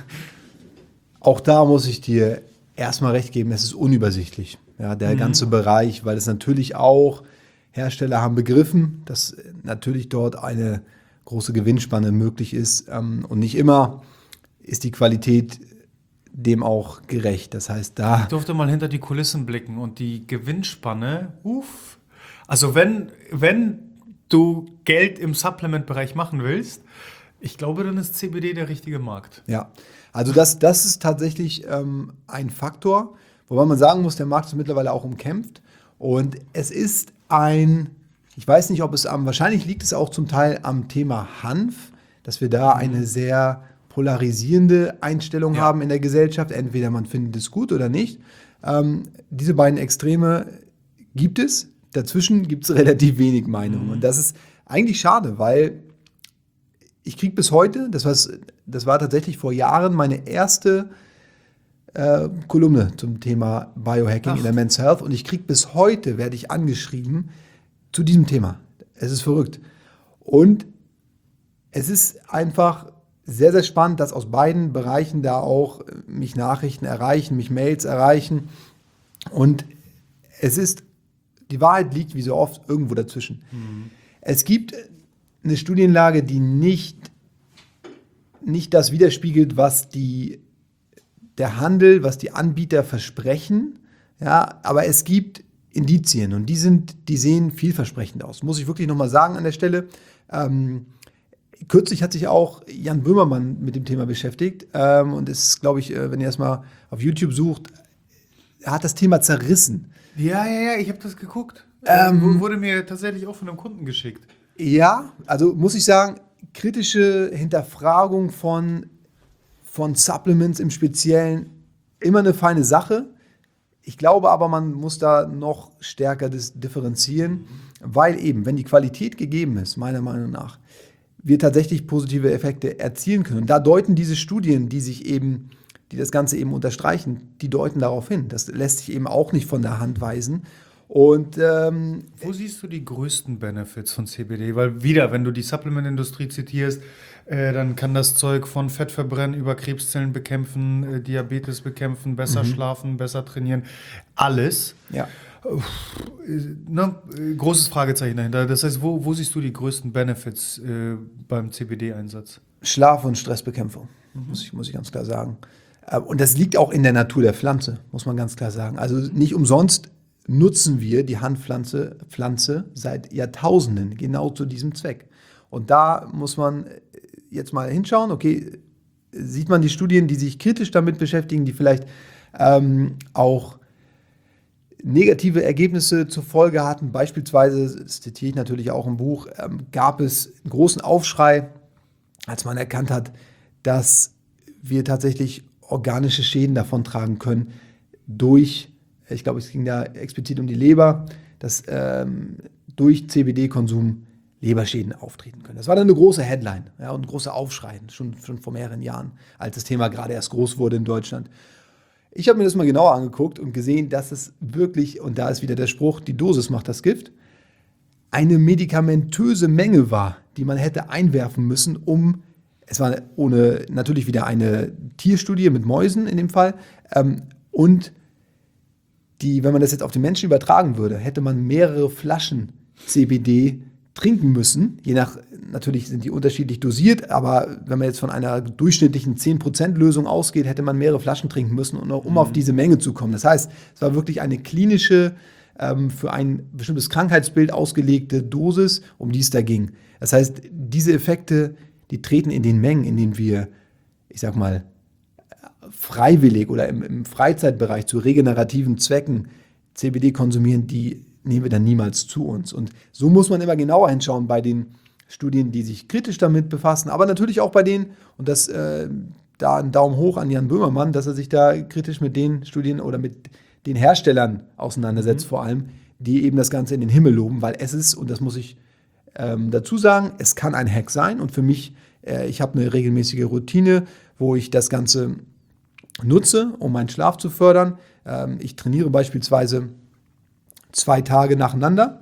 Auch da muss ich dir erstmal recht geben, es ist unübersichtlich. Ja, der ganze Bereich, weil es natürlich auch Hersteller haben begriffen, dass natürlich dort eine große Gewinnspanne möglich ist und nicht immer ist die Qualität dem auch gerecht. Das heißt, Ich durfte mal hinter die Kulissen blicken und die Gewinnspanne, also wenn du Geld im Supplement-Bereich machen willst, ich glaube, dann ist CBD der richtige Markt. ja, also das ist tatsächlich ein Faktor, wobei man sagen muss, der Markt ist mittlerweile auch umkämpft und es ist ich weiß nicht, ob wahrscheinlich liegt es auch zum Teil am Thema Hanf, dass wir da eine sehr polarisierende Einstellung haben in der Gesellschaft. Entweder man findet es gut oder nicht. Diese beiden Extreme gibt es. Dazwischen gibt es relativ wenig Meinungen. Und das ist eigentlich schade, weil ich kriege bis heute, das war tatsächlich vor Jahren meine erste Kolumne zum Thema Biohacking in der Men's Health und ich kriege bis heute, werde ich angeschrieben zu diesem Thema. Es ist verrückt. Und es ist einfach sehr, sehr spannend, dass aus beiden Bereichen da auch mich Nachrichten erreichen, mich Mails erreichen. Und die Wahrheit liegt wie so oft irgendwo dazwischen. Es gibt eine Studienlage, die nicht das widerspiegelt, was der Handel, was die Anbieter versprechen, ja, aber es gibt Indizien und die sehen vielversprechend aus. Muss ich wirklich nochmal sagen an der Stelle. Kürzlich hat sich auch Jan Böhmermann mit dem Thema beschäftigt und es ist, glaube ich, wenn ihr erstmal auf YouTube sucht, er hat das Thema zerrissen. Ja, ich habe das geguckt. Wurde mir tatsächlich auch von einem Kunden geschickt. Ja, also muss ich sagen, kritische Hinterfragung von Supplements im Speziellen immer eine feine Sache. Ich glaube aber, man muss da noch stärker differenzieren, weil eben, wenn die Qualität gegeben ist, meiner Meinung nach, wir tatsächlich positive Effekte erzielen können. Und da deuten diese Studien, die sich eben die das Ganze eben unterstreichen, die deuten darauf hin. Das lässt sich eben auch nicht von der Hand weisen. Und Wo siehst du die größten Benefits von CBD? Weil wieder, wenn du die Supplement-Industrie zitierst, dann kann das Zeug von Fett verbrennen, über Krebszellen bekämpfen, Diabetes bekämpfen, besser schlafen, besser trainieren. Alles. ja. Ne, großes Fragezeichen dahinter. Das heißt, wo siehst du die größten Benefits beim CBD-Einsatz? Schlaf- und Stressbekämpfung, muss ich ganz klar sagen. Und das liegt auch in der Natur der Pflanze, muss man ganz klar sagen. Also nicht umsonst nutzen wir die Hanfpflanze seit Jahrtausenden genau zu diesem Zweck. Und da muss man jetzt mal hinschauen, okay, sieht man die Studien, die sich kritisch damit beschäftigen, die vielleicht auch negative Ergebnisse zur Folge hatten. Beispielsweise, das zitiere ich natürlich auch im Buch, gab es einen großen Aufschrei, als man erkannt hat, dass wir tatsächlich organische Schäden davontragen können durch, ich glaube, es ging da explizit um die Leber, dass durch CBD-Konsum Leberschäden auftreten können. Das war dann eine große Headline, ja, und ein großer Aufschrei, schon vor mehreren Jahren, als das Thema gerade erst groß wurde in Deutschland. Ich habe mir das mal genauer angeguckt und gesehen, dass es wirklich, und da ist wieder der Spruch, die Dosis macht das Gift, eine medikamentöse Menge war, die man hätte einwerfen müssen, es war natürlich wieder eine Tierstudie mit Mäusen in dem Fall, und wenn man das jetzt auf den Menschen übertragen würde, hätte man mehrere Flaschen CBD trinken müssen, natürlich sind die unterschiedlich dosiert, aber wenn man jetzt von einer durchschnittlichen 10% Lösung ausgeht, hätte man mehrere Flaschen trinken müssen, um auf diese Menge zu kommen. Das heißt, es war wirklich eine klinische, für ein bestimmtes Krankheitsbild ausgelegte Dosis, um die es da ging. Das heißt, diese Effekte, die treten in den Mengen, in denen wir, ich sag mal, freiwillig oder im Freizeitbereich zu regenerativen Zwecken CBD konsumieren, die nehmen wir dann niemals zu uns. Und so muss man immer genauer hinschauen bei den Studien, die sich kritisch damit befassen, aber natürlich auch bei denen, und das da ein Daumen hoch an Jan Böhmermann, dass er sich da kritisch mit den Studien oder mit den Herstellern auseinandersetzt, vor allem, die eben das Ganze in den Himmel loben, weil es ist, und das muss ich dazu sagen, es kann ein Hack sein, und für mich, ich habe eine regelmäßige Routine, wo ich das Ganze nutze, um meinen Schlaf zu fördern. Ich trainiere beispielsweise 2 Tage nacheinander.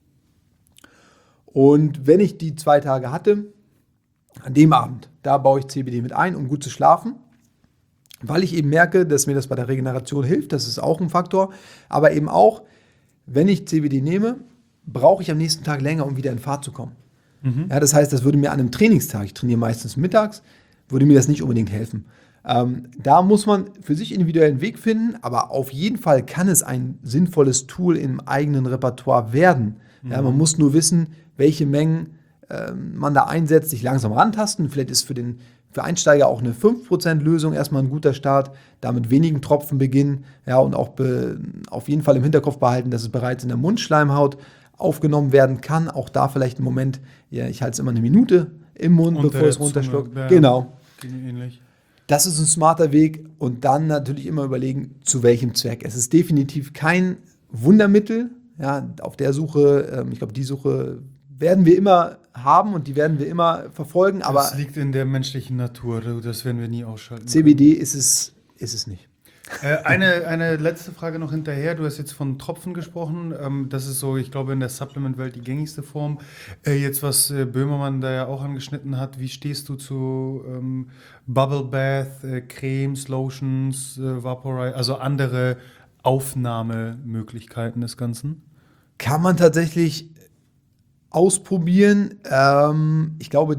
Und wenn ich die 2 Tage hatte, an dem Abend, da baue ich CBD mit ein, um gut zu schlafen, weil ich eben merke, dass mir das bei der Regeneration hilft. Das ist auch ein Faktor. Aber eben auch, wenn ich CBD nehme, brauche ich am nächsten Tag länger, um wieder in Fahrt zu kommen. Ja, das heißt, das würde mir an einem Trainingstag, ich trainiere meistens mittags, würde mir das nicht unbedingt helfen. Da muss man für sich individuellen Weg finden, aber auf jeden Fall kann es ein sinnvolles Tool im eigenen Repertoire werden. Ja, man muss nur wissen, welche Mengen man da einsetzt, sich langsam rantasten. Vielleicht ist für Einsteiger auch eine 5% Lösung erstmal ein guter Start, da mit wenigen Tropfen beginnen, ja, und auch auf jeden Fall im Hinterkopf behalten, dass es bereits in der Mundschleimhaut aufgenommen werden kann. Auch da vielleicht einen Moment, ja, ich halte es immer eine Minute im Mund, bevor es runterschluckt. Ja, genau. Ähnlich. Das ist ein smarter Weg, und dann natürlich immer überlegen, zu welchem Zweck. Es ist definitiv kein Wundermittel. Ja, auf der Suche, ich glaube, die Suche werden wir immer haben und die werden wir immer verfolgen. Aber das liegt in der menschlichen Natur, das werden wir nie ausschalten CBD ist es nicht. Eine letzte Frage noch hinterher. Du hast jetzt von Tropfen gesprochen. Das ist so, ich glaube, in der Supplement-Welt die gängigste Form. Jetzt, was Böhmermann da ja auch angeschnitten hat, wie stehst du zu Bubble Bath, Cremes, Lotions, Vaporize, also andere Aufnahmemöglichkeiten des Ganzen? Kann man tatsächlich ausprobieren. Ich glaube,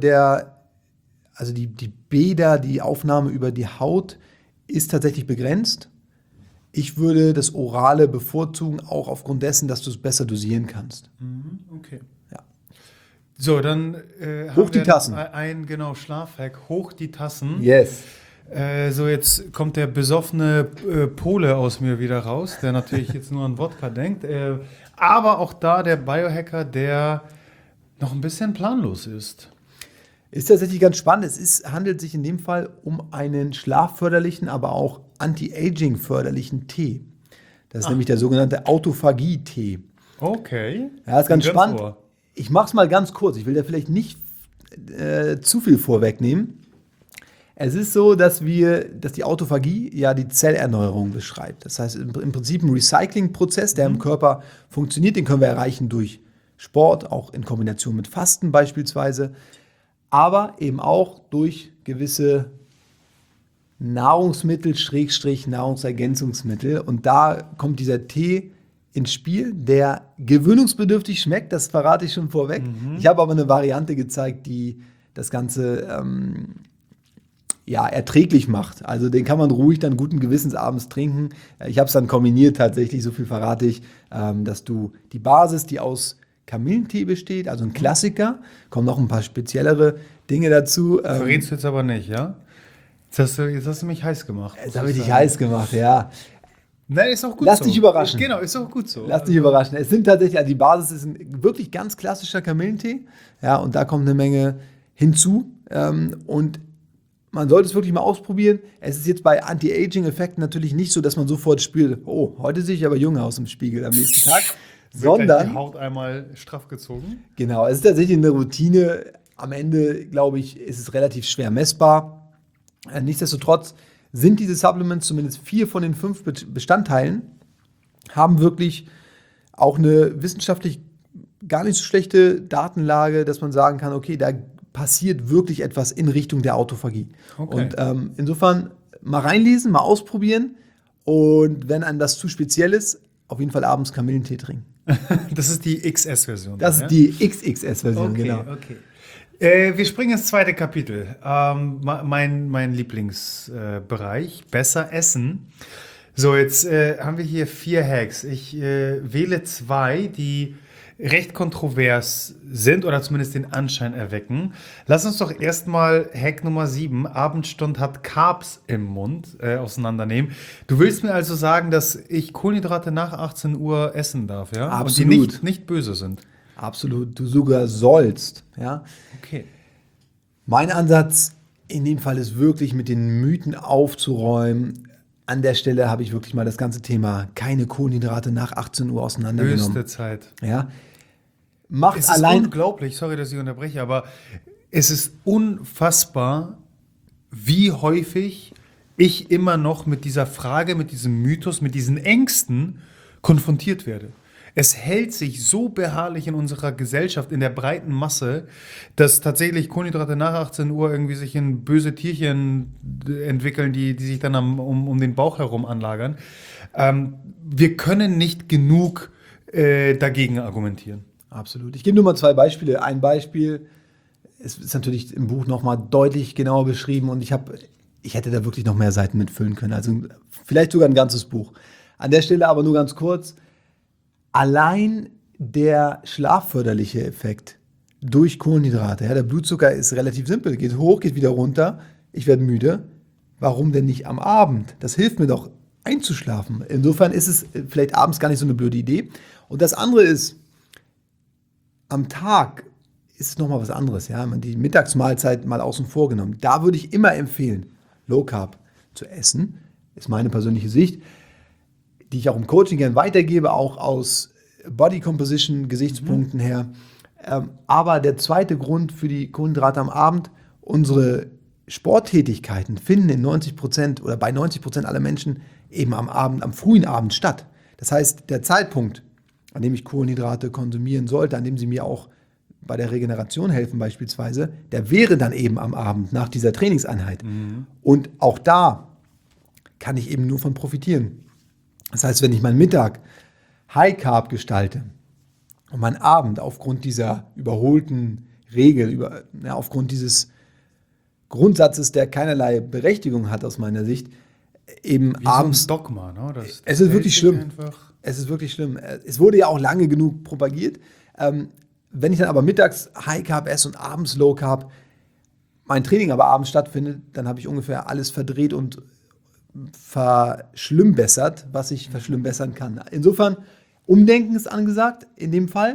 die Bäder, die Aufnahme über die Haut ist tatsächlich begrenzt. Ich würde das Orale bevorzugen, auch aufgrund dessen, dass du es besser dosieren kannst. Okay. Ja. So, dann Hoch die Tassen. Genau, Schlafhack. Hoch die Tassen. Yes. So, jetzt kommt der besoffene Pole aus mir wieder raus, der natürlich jetzt nur an Wodka denkt. Aber auch da der Biohacker, der noch ein bisschen planlos ist. Ist tatsächlich ganz spannend. Handelt sich in dem Fall um einen schlafförderlichen, aber auch anti-aging-förderlichen Tee. Das ist nämlich der sogenannte Autophagie-Tee. Okay. Ja, ist ganz spannend. Ich mache es mal ganz kurz. Ich will da vielleicht nicht zu viel vorwegnehmen. Es ist so, dass die Autophagie ja die Zellerneuerung beschreibt. Das heißt im Prinzip ein Recyclingprozess, der im Körper funktioniert. Den können wir erreichen durch Sport, auch in Kombination mit Fasten beispielsweise, aber eben auch durch gewisse Nahrungsmittel, Schrägstrich Nahrungsergänzungsmittel. Und da kommt dieser Tee ins Spiel, der gewöhnungsbedürftig schmeckt, das verrate ich schon vorweg. Ich habe aber eine Variante gezeigt, die das Ganze erträglich macht. Also den kann man ruhig dann guten Gewissens abends trinken. Ich habe es dann kombiniert tatsächlich, so viel verrate ich, dass du die Basis, die aus Kamillentee besteht, also ein Klassiker, kommen noch ein paar speziellere Dinge dazu. Verrätst du jetzt aber nicht, ja? Jetzt hast du mich heiß gemacht. Jetzt habe ich dich heiß gemacht, ja. Nein, ist auch gut Lass so. dich überraschen. Genau, ist auch gut so. Lass dich überraschen. Es sind tatsächlich, also die Basis ist ein wirklich ganz klassischer Kamillentee. Ja, und da kommt eine Menge hinzu. Und man sollte es wirklich mal ausprobieren. Es ist jetzt bei Anti-Aging-Effekten natürlich nicht so, dass man sofort spürt, oh, heute sehe ich aber jung aus im Spiegel am nächsten Tag. Wird gleich die Sondern, Haut einmal straff gezogen. genau, es ist tatsächlich eine Routine. Am Ende, glaube ich, ist es relativ schwer messbar. Nichtsdestotrotz sind diese Supplements, zumindest 4 von den 5 Bestandteilen, haben wirklich auch eine wissenschaftlich gar nicht so schlechte Datenlage, dass man sagen kann, okay, da passiert wirklich etwas in Richtung der Autophagie. Okay. Und insofern mal reinlesen, mal ausprobieren und wenn einem das zu speziell ist, auf jeden Fall abends Kamillentee trinken. Das ist die XS-Version. Das ist die XXS-Version, Okay, genau. okay. Wir springen ins zweite Kapitel. Mein Lieblingsbereich, besser essen. So, jetzt haben wir hier 4 Hacks. Ich wähle 2, die recht kontrovers sind oder zumindest den Anschein erwecken. Lass uns doch erstmal Hack Nummer 7, Abendstund hat Carbs im Mund, auseinandernehmen. Du willst mir also sagen, dass ich Kohlenhydrate nach 18 Uhr essen darf, ja? Absolut. Und die nicht böse sind. Absolut, du sogar sollst, ja. Okay. Mein Ansatz in dem Fall ist wirklich mit den Mythen aufzuräumen. An der Stelle habe ich wirklich mal das ganze Thema keine Kohlenhydrate nach 18 Uhr auseinandergenommen. Höchste Zeit. Ja. Macht Es ist allein, unglaublich, sorry, dass ich unterbreche, aber es ist unfassbar, wie häufig ich immer noch mit dieser Frage, mit diesem Mythos, mit diesen Ängsten konfrontiert werde. Es hält sich so beharrlich in unserer Gesellschaft, in der breiten Masse, dass tatsächlich Kohlenhydrate nach 18 Uhr irgendwie sich in böse Tierchen entwickeln, die sich dann um den Bauch herum anlagern. Wir können nicht genug dagegen argumentieren. absolut. Ich gebe nur mal 2 Beispiele. Ein Beispiel, es ist natürlich im Buch nochmal deutlich genauer beschrieben und ich hätte da wirklich noch mehr Seiten mitfüllen können. Also vielleicht sogar ein ganzes Buch. An der Stelle aber nur ganz kurz. Allein der schlafförderliche Effekt durch Kohlenhydrate, ja, der Blutzucker ist relativ simpel, geht hoch, geht wieder runter, ich werde müde. Warum denn nicht am Abend? Das hilft mir doch einzuschlafen. Insofern ist es vielleicht abends gar nicht so eine blöde Idee. Und das andere ist, am Tag ist es nochmal was anderes. Ja? Die Mittagsmahlzeit mal außen vor genommen. Da würde ich immer empfehlen, Low Carb zu essen, ist meine persönliche Sicht, die ich auch im Coaching gerne weitergebe, auch aus Body Composition Gesichtspunkten her. Aber der zweite Grund für die Kohlenhydrate am Abend, unsere Sporttätigkeiten finden in 90% oder bei 90% aller Menschen eben am Abend, am frühen Abend statt. Das heißt, der Zeitpunkt, an dem ich Kohlenhydrate konsumieren sollte, an dem sie mir auch bei der Regeneration helfen beispielsweise, der wäre dann eben am Abend nach dieser Trainingseinheit. Und auch da kann ich eben nur von profitieren. Das heißt, wenn ich meinen Mittag High Carb gestalte und meinen Abend aufgrund dieser überholten Regel, aufgrund dieses Grundsatzes, der keinerlei Berechtigung hat aus meiner Sicht, eben Wie abends. so ein Dogma, ne? Es ist hält wirklich sich schlimm. einfach. Es ist wirklich schlimm. Es wurde ja auch lange genug propagiert. Wenn ich dann aber mittags High Carb esse und abends Low Carb, mein Training aber abends stattfindet, dann habe ich ungefähr alles verdreht und verschlimmbessert, was ich verschlimmbessern kann. Insofern, Umdenken ist angesagt in dem Fall.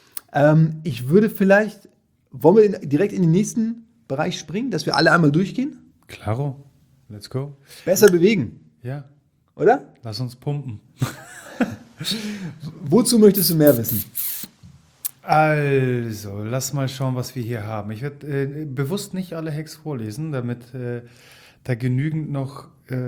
Ich würde vielleicht, wollen wir direkt in den nächsten Bereich springen, dass wir alle einmal durchgehen? Klaro, let's go. Besser bewegen, Ja, oder? lass uns pumpen. Wozu möchtest du mehr wissen? Also, lass mal schauen, was wir hier haben. Ich werde bewusst nicht alle Hacks vorlesen, damit da genügend noch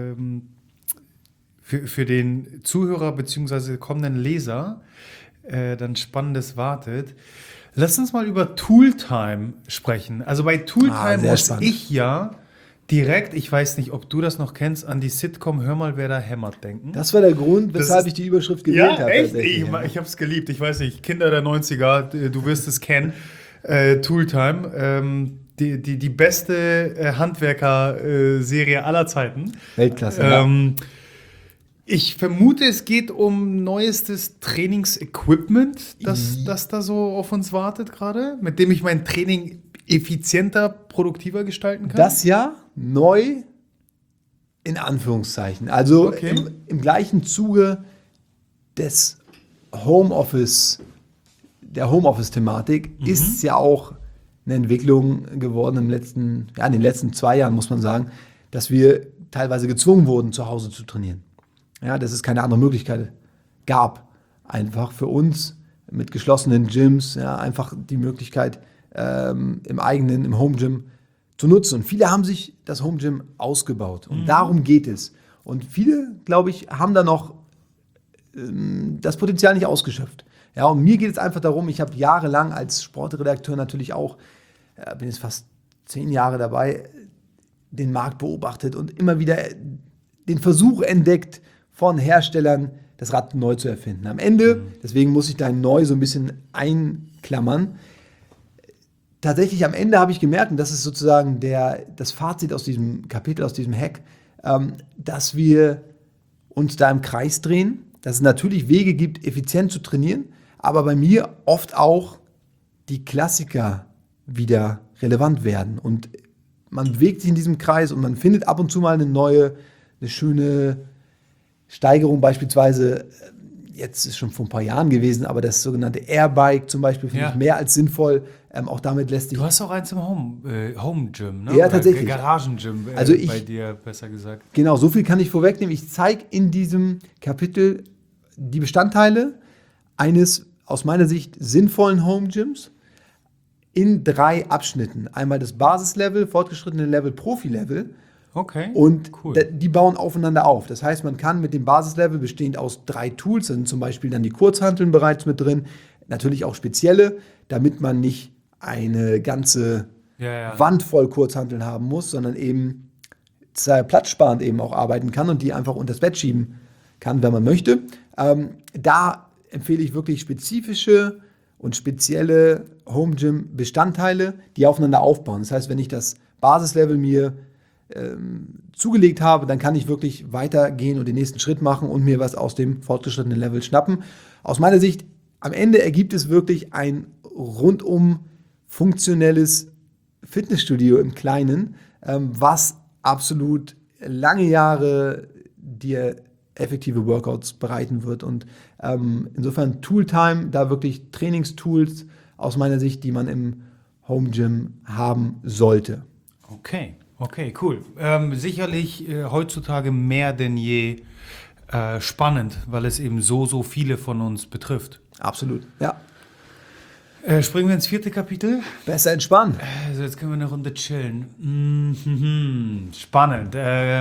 für den Zuhörer bzw. kommenden Leser dann Spannendes wartet. Lass uns mal über Tooltime sprechen. Also bei Tooltime sehr muss spannend. ich ja direkt, ich weiß nicht, ob du das noch kennst, an die Sitcom Hör mal, wer da hämmert denken. Das war der Grund, weshalb ist- ich die Überschrift gewählt habe. echt? tatsächlich, Ich, ja. ich habe es geliebt. Ich weiß nicht, Kinder der 90er, du wirst es kennen. Tooltime, die beste Handwerker-Serie aller Zeiten. Weltklasse. Ja. Ich vermute, es geht um neuestes Trainingsequipment, das da so auf uns wartet gerade, mit dem ich mein Training effizienter, produktiver gestalten kann. Das ja neu in Anführungszeichen. Also Okay. im gleichen Zuge des Homeoffice, der Homeoffice-Thematik ist es ja auch eine Entwicklung geworden in den letzten 2 Jahren, muss man sagen, dass wir teilweise gezwungen wurden, zu Hause zu trainieren. Ja, dass es keine andere Möglichkeit gab. Einfach für uns mit geschlossenen Gyms, ja, einfach die Möglichkeit im Home Gym zu nutzen. Und viele haben sich das Home Gym ausgebaut. Und darum geht es. Und viele, glaube ich, haben da noch das Potenzial nicht ausgeschöpft. Ja, und mir geht es einfach darum, ich habe jahrelang als Sportredakteur natürlich auch, bin jetzt fast 10 Jahre dabei, den Markt beobachtet und immer wieder den Versuch entdeckt, von Herstellern das Rad neu zu erfinden. Am Ende, deswegen muss ich da neu so ein bisschen einklammern, tatsächlich am Ende habe ich gemerkt, und das ist sozusagen das Fazit aus diesem Kapitel, aus diesem Hack, dass wir uns da im Kreis drehen, dass es natürlich Wege gibt, effizient zu trainieren, aber bei mir oft auch die Klassiker wieder relevant werden. Und man bewegt sich in diesem Kreis und man findet ab und zu mal eine schöne Steigerung, beispielsweise, jetzt ist schon vor ein paar Jahren gewesen, aber das sogenannte Airbike zum Beispiel finde Ja. ich mehr als sinnvoll. Auch damit lässt sich. Du hast auch eins im Home Gym, ne? Ja, Oder tatsächlich. Garagengym, Also bei dir besser gesagt. Genau, so viel kann ich vorwegnehmen. Ich zeige in diesem Kapitel die Bestandteile eines aus meiner Sicht sinnvollen Home Gyms in 3 Abschnitten. Einmal das Basislevel, fortgeschrittene Level, Profi-Level. Okay. Und Cool. die bauen aufeinander auf. Das heißt, man kann mit dem Basislevel bestehend aus 3 Tools, da sind zum Beispiel dann die Kurzhanteln bereits mit drin, natürlich auch spezielle, damit man nicht eine ganze Ja. Wand voll Kurzhanteln haben muss, sondern eben sehr platzsparend eben auch arbeiten kann und die einfach unter das Bett schieben kann, wenn man möchte. Da empfehle ich wirklich spezifische und spezielle Home Gym Bestandteile, die aufeinander aufbauen. Das heißt, wenn ich das Basislevel mir zugelegt habe, dann kann ich wirklich weitergehen und den nächsten Schritt machen und mir was aus dem fortgeschrittenen Level schnappen. Aus meiner Sicht, am Ende ergibt es wirklich ein rundum funktionelles Fitnessstudio im Kleinen, was absolut lange Jahre dir effektive Workouts bereiten wird. Und insofern Tooltime, da wirklich Trainingstools aus meiner Sicht, die man im Home Gym haben sollte. Okay, cool. Sicherlich heutzutage mehr denn je spannend, weil es eben so viele von uns betrifft. Absolut, ja. Springen wir ins 4. Kapitel. Besser entspannen. Also jetzt können wir eine Runde chillen. Spannend.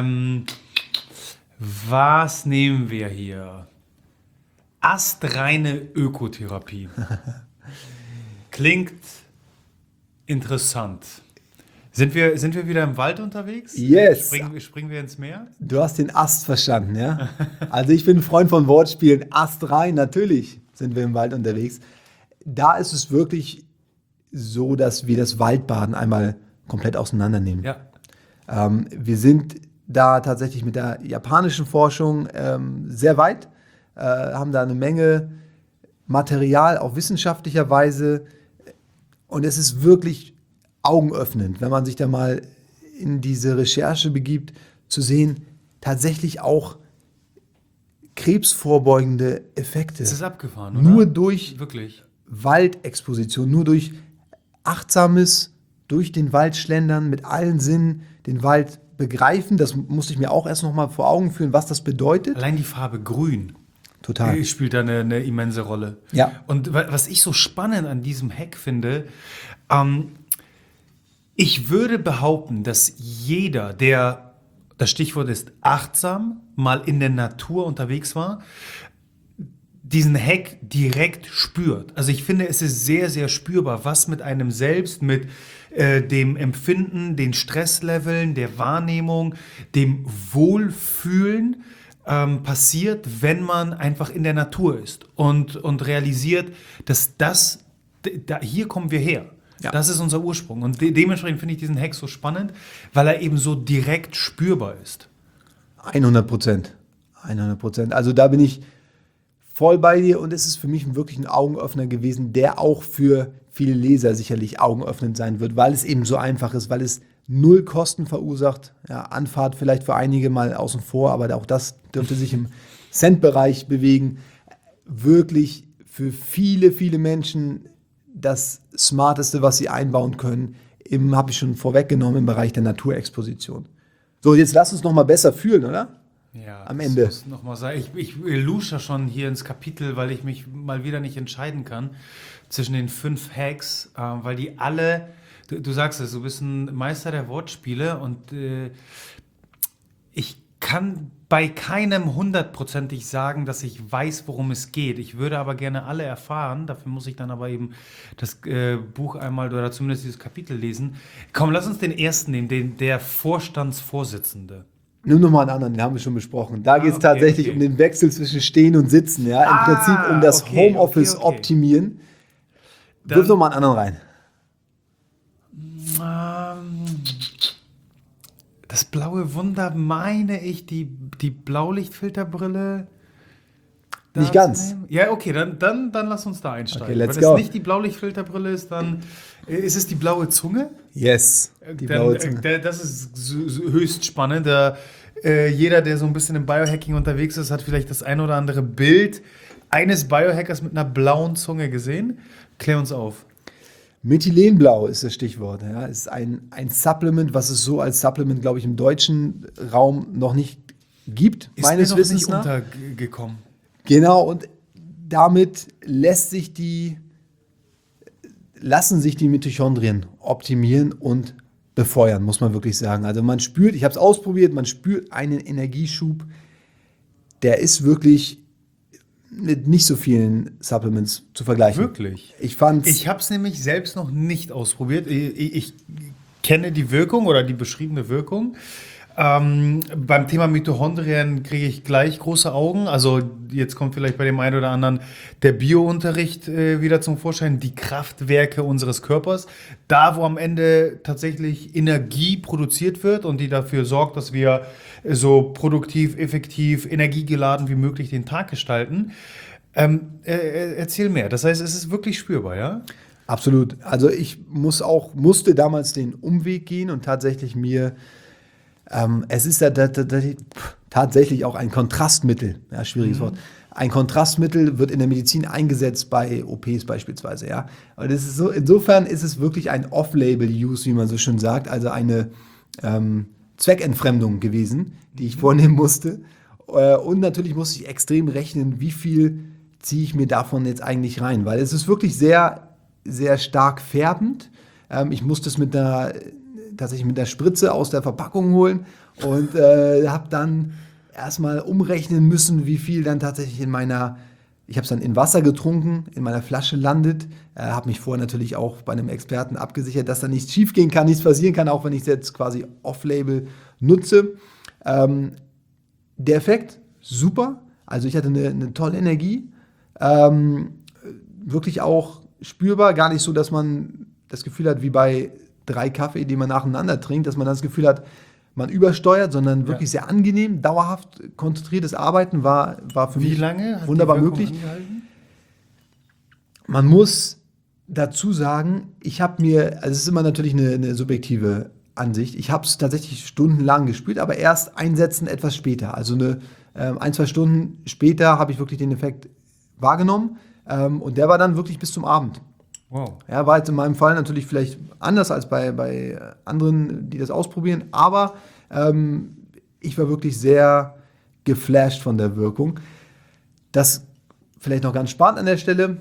Was nehmen wir hier? Astreine Ökotherapie. Klingt interessant. Sind wir wieder im Wald unterwegs? Yes. Springen wir ins Meer? Du hast den Ast verstanden, ja? Also ich bin ein Freund von Wortspielen. Ast rein, natürlich sind wir im Wald unterwegs. Da ist es wirklich so, dass wir das Waldbaden einmal komplett auseinandernehmen. Ja. Wir sind da tatsächlich mit der japanischen Forschung sehr weit, haben da eine Menge Material, auch wissenschaftlicher Weise. Und es ist wirklich augenöffnend, wenn man sich da mal in diese Recherche begibt, zu sehen, tatsächlich auch krebsvorbeugende Effekte. Es ist abgefahren, oder? Nur durch Wirklich. Waldexposition, nur durch achtsames, durch den Wald schlendern, mit allen Sinnen den Wald begreifen. Das musste ich mir auch erst noch mal vor Augen führen, was das bedeutet. Allein die Farbe grün. Total. spielt da eine immense Rolle. Ja. Und was ich so spannend an diesem Hack finde, ähm, ich würde behaupten, dass jeder, der, das Stichwort ist achtsam, mal in der Natur unterwegs war, diesen Hack direkt spürt. Also ich finde, es ist sehr, sehr spürbar, was mit einem selbst, mit dem Empfinden, den Stressleveln, der Wahrnehmung, dem Wohlfühlen passiert, wenn man einfach in der Natur ist und realisiert, dass hier kommen wir her. Ja. Das ist unser Ursprung. Und dementsprechend finde ich diesen Hack so spannend, weil er eben so direkt spürbar ist. 100%. 100%. Also da bin ich voll bei dir und es ist für mich wirklich ein Augenöffner gewesen, der auch für viele Leser sicherlich augenöffnend sein wird, weil es eben so einfach ist, weil es null Kosten verursacht. Ja, Anfahrt vielleicht für einige mal außen vor, aber auch das dürfte sich im Cent-Bereich bewegen. Wirklich für viele, viele Menschen das Smarteste, was sie einbauen können, habe ich schon vorweggenommen, im Bereich der Naturexposition. So, jetzt lass uns noch mal besser fühlen, oder? Ja, Am Ende. Das muss noch mal sein. Ich lusche schon hier ins Kapitel, weil ich mich mal wieder nicht entscheiden kann zwischen den 5 Hacks, weil die alle, du sagst es, du bist ein Meister der Wortspiele und ich kann bei keinem hundertprozentig sagen, dass ich weiß, worum es geht. Ich würde aber gerne alle erfahren. Dafür muss ich dann aber eben das Buch einmal oder zumindest dieses Kapitel lesen. Komm, lass uns den ersten nehmen, der Vorstandsvorsitzende. Nimm nochmal einen anderen, den haben wir schon besprochen. Da geht es okay, tatsächlich okay. um den Wechsel zwischen Stehen und Sitzen. Ja? Im Prinzip um das okay, Homeoffice okay. optimieren. Dann- Wirf nochmal einen anderen rein. Das blaue Wunder, meine ich, die Blaulichtfilterbrille. Nicht da ganz. zu nehmen? Ja, okay, dann lass uns da einsteigen. Okay, let's Wenn go. es nicht die Blaulichtfilterbrille ist, dann ist es die blaue Zunge. Yes, die blaue Zunge. Das ist höchst spannend. Jeder, der so ein bisschen im Biohacking unterwegs ist, hat vielleicht das ein oder andere Bild eines Biohackers mit einer blauen Zunge gesehen. Klär uns auf. Methylenblau ist das Stichwort. Ja. Es ist ein Supplement, was es so als Supplement, glaube ich, im deutschen Raum noch nicht gibt, Ist meines mir noch Wissens nicht nach. untergekommen. Genau, und damit lassen sich die Mitochondrien optimieren und befeuern, muss man wirklich sagen. Also man spürt, ich habe es ausprobiert, man spürt einen Energieschub, der ist wirklich mit nicht so vielen Supplements zu vergleichen. Wirklich? Ich fand's, Ich habe es nämlich selbst noch nicht ausprobiert. Ich kenne die Wirkung oder die beschriebene Wirkung. Beim Thema Mitochondrien kriege ich gleich große Augen. Also jetzt kommt vielleicht bei dem einen oder anderen der Biounterricht wieder zum Vorschein, die Kraftwerke unseres Körpers. Da, wo am Ende tatsächlich Energie produziert wird und die dafür sorgt, dass wir so produktiv, effektiv, energiegeladen wie möglich den Tag gestalten. Erzähl mehr. Das heißt, es ist wirklich spürbar, ja? absolut. Also ich musste damals den Umweg gehen und tatsächlich es ist ja tatsächlich auch ein Kontrastmittel, ja, schwieriges Wort. Ein Kontrastmittel wird in der Medizin eingesetzt bei OPs beispielsweise, ja. Und das ist so, insofern ist es wirklich ein Off-Label-Use, wie man so schön sagt, also eine Zweckentfremdung gewesen, die ich vornehmen musste. Und natürlich musste ich extrem rechnen, wie viel ziehe ich mir davon jetzt eigentlich rein, weil es ist wirklich sehr, sehr stark färbend. Ich musste es tatsächlich mit der Spritze aus der Verpackung holen und habe dann erstmal umrechnen müssen, wie viel dann tatsächlich ich habe es dann in Wasser getrunken, in meiner Flasche landet, habe mich vorher natürlich auch bei einem Experten abgesichert, dass da nichts schief gehen kann, nichts passieren kann, auch wenn ich es jetzt quasi off-label nutze. Der Effekt, super, also ich hatte eine tolle Energie, wirklich auch spürbar, gar nicht so, dass man das Gefühl hat, wie bei 3 Kaffee, die man nacheinander trinkt, dass man das Gefühl hat, man übersteuert, sondern wirklich sehr angenehm, dauerhaft konzentriertes Arbeiten war für Wie mich lange hat wunderbar die Wirkung möglich. angehalten? Man muss dazu sagen, also es ist immer natürlich eine subjektive Ansicht, ich habe es tatsächlich stundenlang gespielt, aber erst einsetzen etwas später. Also 1-2 Stunden später habe ich wirklich den Effekt wahrgenommen und der war dann wirklich bis zum Abend. Wow. Ja, war jetzt in meinem Fall natürlich vielleicht anders als bei anderen, die das ausprobieren, aber ich war wirklich sehr geflasht von der Wirkung. Das vielleicht noch ganz spannend an der Stelle.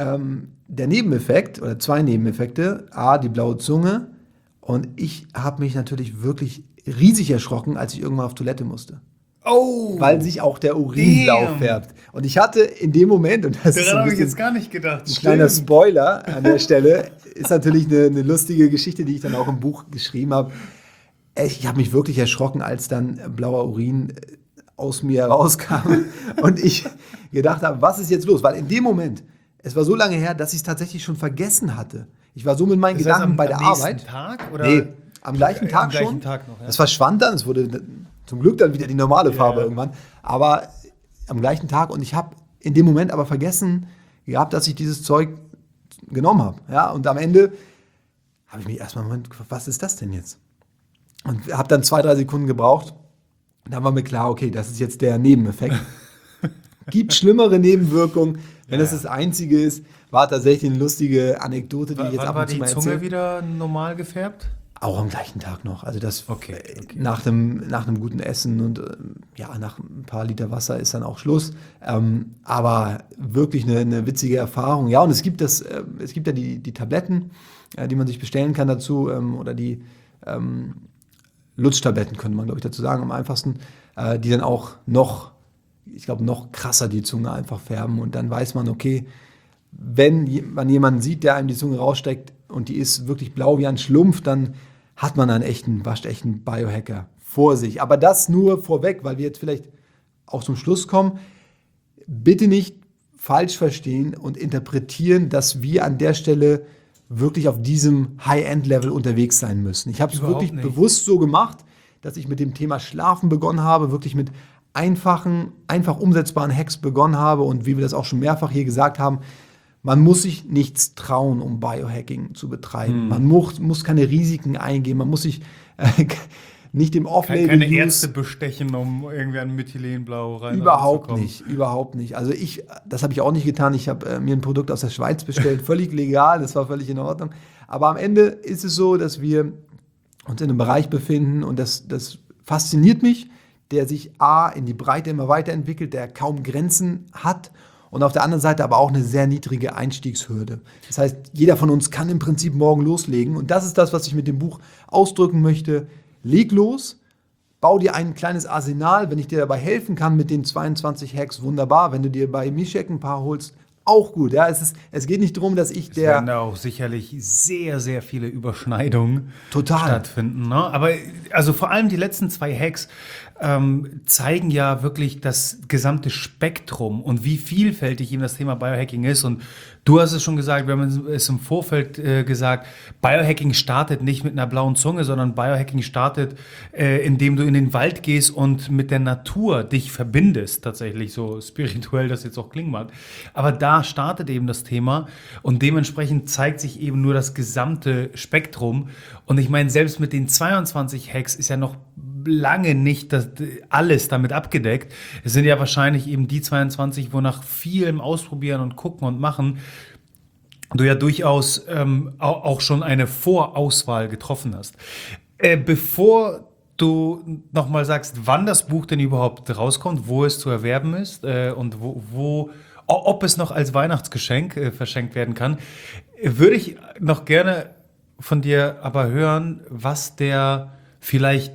Der Nebeneffekt oder 2 Nebeneffekte. A, die blaue Zunge. Und ich habe mich natürlich wirklich riesig erschrocken, als ich irgendwann auf Toilette musste. Oh, Weil sich auch der Urin blau damn. fährt. Und ich hatte in dem Moment, und das ist so Daran ein habe ich bisschen jetzt gar nicht gedacht. ein kleiner Stimmt. Spoiler an der Stelle, ist natürlich eine lustige Geschichte, die ich dann auch im Buch geschrieben habe. Ich habe mich wirklich erschrocken, als dann blauer Urin aus mir rauskam und ich gedacht habe, was ist jetzt los? Weil in dem Moment, es war so lange her, dass ich es tatsächlich schon vergessen hatte. Ich war so mit meinen Das heißt, Gedanken bei der am nächsten Arbeit. Tag? Oder? Nee, am gleichen Tag am gleichen schon. Tag noch, ja. Das verschwand dann, es wurde zum Glück dann wieder die normale Farbe ja. irgendwann. Aber am gleichen Tag und ich habe in dem Moment aber vergessen gehabt, dass ich dieses Zeug genommen habe. Ja, und am Ende habe ich mich erstmal Moment gefragt, was ist das denn jetzt? Und habe dann 2, 3 Sekunden gebraucht. Und dann war mir klar, okay, das ist jetzt der Nebeneffekt. Gibt schlimmere Nebenwirkungen. Wenn das Einzige ist, war tatsächlich eine lustige Anekdote, die ich jetzt Wann ab war und zu die mal Zunge erzähle. wieder normal gefärbt? Auch am gleichen Tag noch. Also das Okay. nach einem guten Essen und ja, nach ein paar Liter Wasser ist dann auch Schluss. Aber wirklich eine witzige Erfahrung. Ja, und es gibt ja die Tabletten, die man sich bestellen kann dazu, oder die Lutschtabletten, könnte man, glaube ich, dazu sagen, am einfachsten, die dann auch noch, ich glaube, noch krasser die Zunge einfach färben. Und dann weiß man, okay, wenn man jemanden sieht, der einem die Zunge raussteckt und die ist wirklich blau wie ein Schlumpf, dann hat man einen waschechten Biohacker vor sich. Aber das nur vorweg, weil wir jetzt vielleicht auch zum Schluss kommen. Bitte nicht falsch verstehen und interpretieren, dass wir an der Stelle wirklich auf diesem High-End-Level unterwegs sein müssen. Ich habe es Überhaupt wirklich nicht. bewusst so gemacht, dass ich mit dem Thema Schlafen begonnen habe, wirklich mit einfach umsetzbaren Hacks begonnen habe und wie wir das auch schon mehrfach hier gesagt haben, man muss sich nichts trauen, um Biohacking zu betreiben. Man muss keine Risiken eingehen, man muss sich nicht dem Keine Off-Label-Use Ärzte bestechen, um irgendwie ein Methylenblau rein überhaupt nicht. Also das habe ich auch nicht getan. Ich habe mir ein Produkt aus der Schweiz bestellt, völlig legal, das war völlig in Ordnung. Aber am Ende ist es so, dass wir uns in einem Bereich befinden und das fasziniert mich, der sich A, in die Breite immer weiterentwickelt, der kaum Grenzen hat und auf der anderen Seite aber auch eine sehr niedrige Einstiegshürde. Das heißt, jeder von uns kann im Prinzip morgen loslegen und das ist das, was ich mit dem Buch ausdrücken möchte. Leg los, bau dir ein kleines Arsenal, wenn ich dir dabei helfen kann mit den 22 Hacks, wunderbar. Wenn du dir bei Mishek ein paar holst, auch gut. Ja, es geht nicht darum, dass ich Es werden da auch sicherlich sehr, sehr viele Überschneidungen Total. stattfinden. Ne? Aber also vor allem die letzten 2 Hacks zeigen ja wirklich das gesamte Spektrum und wie vielfältig eben das Thema Biohacking ist. Und du hast es schon gesagt, wir haben es im Vorfeld gesagt, Biohacking startet nicht mit einer blauen Zunge, sondern Biohacking startet, indem du in den Wald gehst und mit der Natur dich verbindest, tatsächlich, so spirituell das jetzt auch klingen mag. Aber da startet eben das Thema und dementsprechend zeigt sich eben nur das gesamte Spektrum. Und ich meine, selbst mit den 22 Hacks ist ja noch lange nicht alles damit abgedeckt. Es sind ja wahrscheinlich eben die 22, wo nach vielem Ausprobieren und Gucken und Machen du ja durchaus auch schon eine Vorauswahl getroffen hast. Bevor du nochmal sagst, wann das Buch denn überhaupt rauskommt, wo es zu erwerben ist und ob es noch als Weihnachtsgeschenk verschenkt werden kann, würde ich noch gerne von dir aber hören, was der vielleicht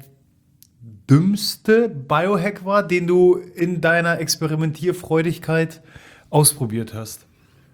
dümmste Biohack war, den du in deiner Experimentierfreudigkeit ausprobiert hast.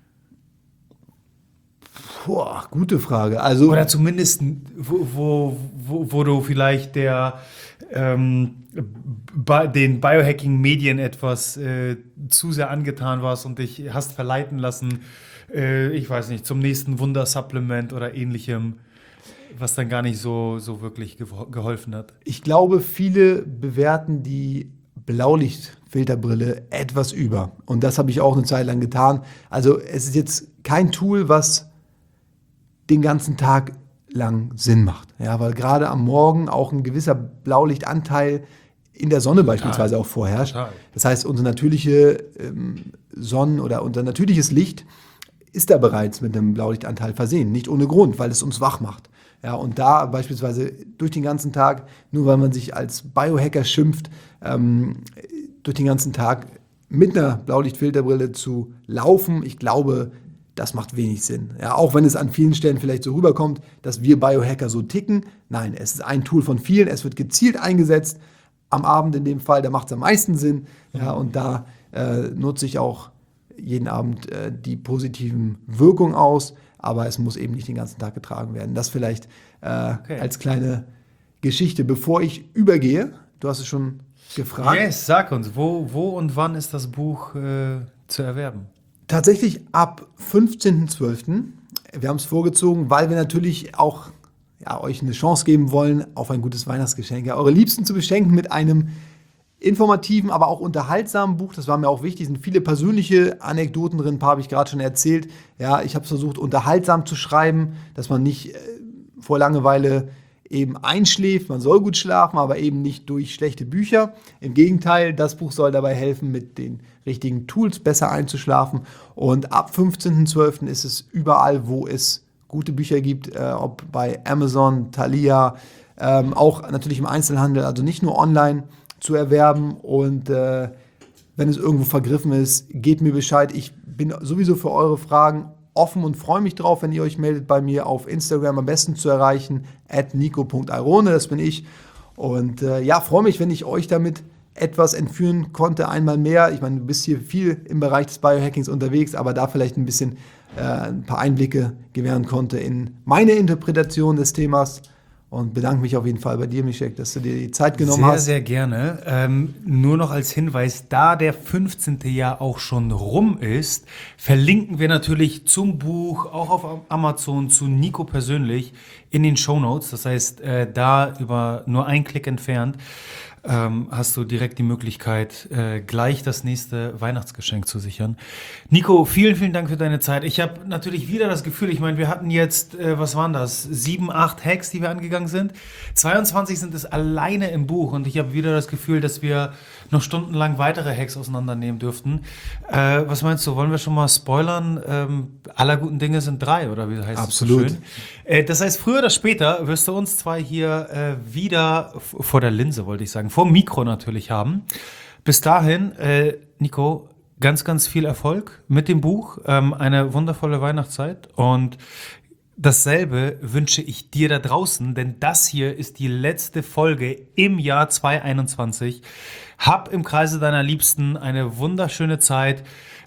Boah, gute Frage. Also, Oder zumindest, wo du vielleicht den Biohacking-Medien etwas zu sehr angetan warst und dich hast verleiten lassen, ich weiß nicht, zum nächsten Wundersupplement oder ähnlichem, was dann gar nicht so wirklich geholfen hat. ich glaube, viele bewerten die Blaulichtfilterbrille etwas über. Und das habe ich auch eine Zeit lang getan. Also es ist jetzt kein Tool, was den ganzen Tag lang Sinn macht. Ja, weil gerade am Morgen auch ein gewisser Blaulichtanteil in der Sonne beispielsweise auch vorherrscht. Total. Das heißt, unsere natürliche oder unser natürliches Licht ist da bereits mit einem Blaulichtanteil versehen. Nicht ohne Grund, weil es uns wach macht. Ja, und da beispielsweise durch den ganzen Tag, nur weil man sich als Biohacker schimpft, durch den ganzen Tag mit einer Blaulichtfilterbrille zu laufen, ich glaube, das macht wenig Sinn. Ja, auch wenn es an vielen Stellen vielleicht so rüberkommt, dass wir Biohacker so ticken. Nein, es ist ein Tool von vielen, es wird gezielt eingesetzt. Am Abend in dem Fall, da macht es am meisten Sinn. Ja, und da nutze ich auch jeden Abend die positiven Wirkungen aus, aber es muss eben nicht den ganzen Tag getragen werden. Das vielleicht als kleine Geschichte, bevor ich übergehe. Du hast es schon gefragt. Yes, sag uns, wo und wann ist das Buch zu erwerben? Tatsächlich ab 15.12. Wir haben es vorgezogen, weil wir natürlich auch euch eine Chance geben wollen auf ein gutes Weihnachtsgeschenk. Ja, eure Liebsten zu beschenken mit einem informativen, aber auch unterhaltsamen Buch. Das war mir auch wichtig. Es sind viele persönliche Anekdoten drin. Ein paar habe ich gerade schon erzählt. Ja, ich habe es versucht, unterhaltsam zu schreiben, dass man nicht vor Langeweile eben einschläft. Man soll gut schlafen, aber eben nicht durch schlechte Bücher. Im Gegenteil, das Buch soll dabei helfen, mit den richtigen Tools besser einzuschlafen. Und ab 15.12. ist es überall, wo es gute Bücher gibt, ob bei Amazon, Thalia, auch natürlich im Einzelhandel, also nicht nur online zu erwerben. Und wenn es irgendwo vergriffen ist, gebt mir Bescheid. Ich bin sowieso für eure Fragen offen und freue mich drauf, wenn ihr euch meldet bei mir auf Instagram, am besten zu erreichen, @nico.airone, das bin ich. Und freue mich, wenn ich euch damit etwas entführen konnte, einmal mehr. Ich meine, du bist hier viel im Bereich des Biohackings unterwegs, aber da vielleicht ein bisschen ein paar Einblicke gewähren konnte in meine Interpretation des Themas. Und bedanke mich auf jeden Fall bei dir, Michek, dass du dir die Zeit genommen hast. Sehr, sehr gerne. Nur noch als Hinweis, da der 15. Jahr auch schon rum ist, verlinken wir natürlich zum Buch, auch auf Amazon, zu Nico persönlich in den Shownotes. Das heißt, da über nur einen Klick entfernt hast du direkt die Möglichkeit, gleich das nächste Weihnachtsgeschenk zu sichern. Nico, vielen, vielen Dank für deine Zeit. Ich habe natürlich wieder das Gefühl, ich meine, wir hatten jetzt, was waren das, 7, 8 Hacks, die wir angegangen sind. 22 sind es alleine im Buch und ich habe wieder das Gefühl, dass wir noch stundenlang weitere Hacks auseinandernehmen dürften. Was meinst du, wollen wir schon mal spoilern? Aller guten Dinge sind 3, oder wie heißt es? Absolut. So schön? Das heißt, früher oder später wirst du uns zwei hier wieder vor der Linse, wollte ich sagen, vor dem Mikro natürlich haben. Bis dahin, Nico, ganz, ganz viel Erfolg mit dem Buch, eine wundervolle Weihnachtszeit und dasselbe wünsche ich dir da draußen, denn das hier ist die letzte Folge im Jahr 2021. Hab im Kreise deiner Liebsten eine wunderschöne Zeit.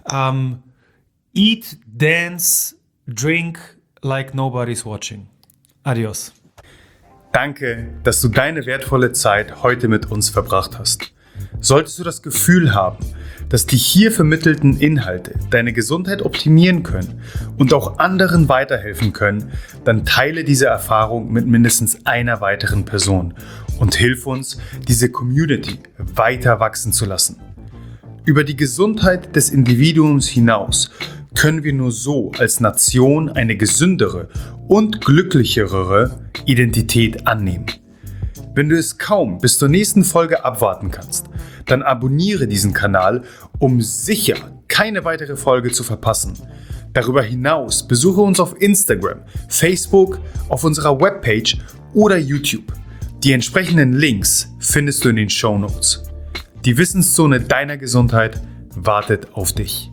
Eat, dance, drink like nobody's watching. Adios. Danke, dass du deine wertvolle Zeit heute mit uns verbracht hast. Solltest du das Gefühl haben, dass die hier vermittelten Inhalte deine Gesundheit optimieren können und auch anderen weiterhelfen können, dann teile diese Erfahrung mit mindestens einer weiteren Person und hilf uns, diese Community weiter wachsen zu lassen. Über die Gesundheit des Individuums hinaus können wir nur so als Nation eine gesündere und glücklichere Identität annehmen. Wenn du es kaum bis zur nächsten Folge abwarten kannst, dann abonniere diesen Kanal, um sicher keine weitere Folge zu verpassen. Darüber hinaus besuche uns auf Instagram, Facebook, auf unserer Webpage oder YouTube. Die entsprechenden Links findest du in den Shownotes. Die Wissenszone deiner Gesundheit wartet auf dich.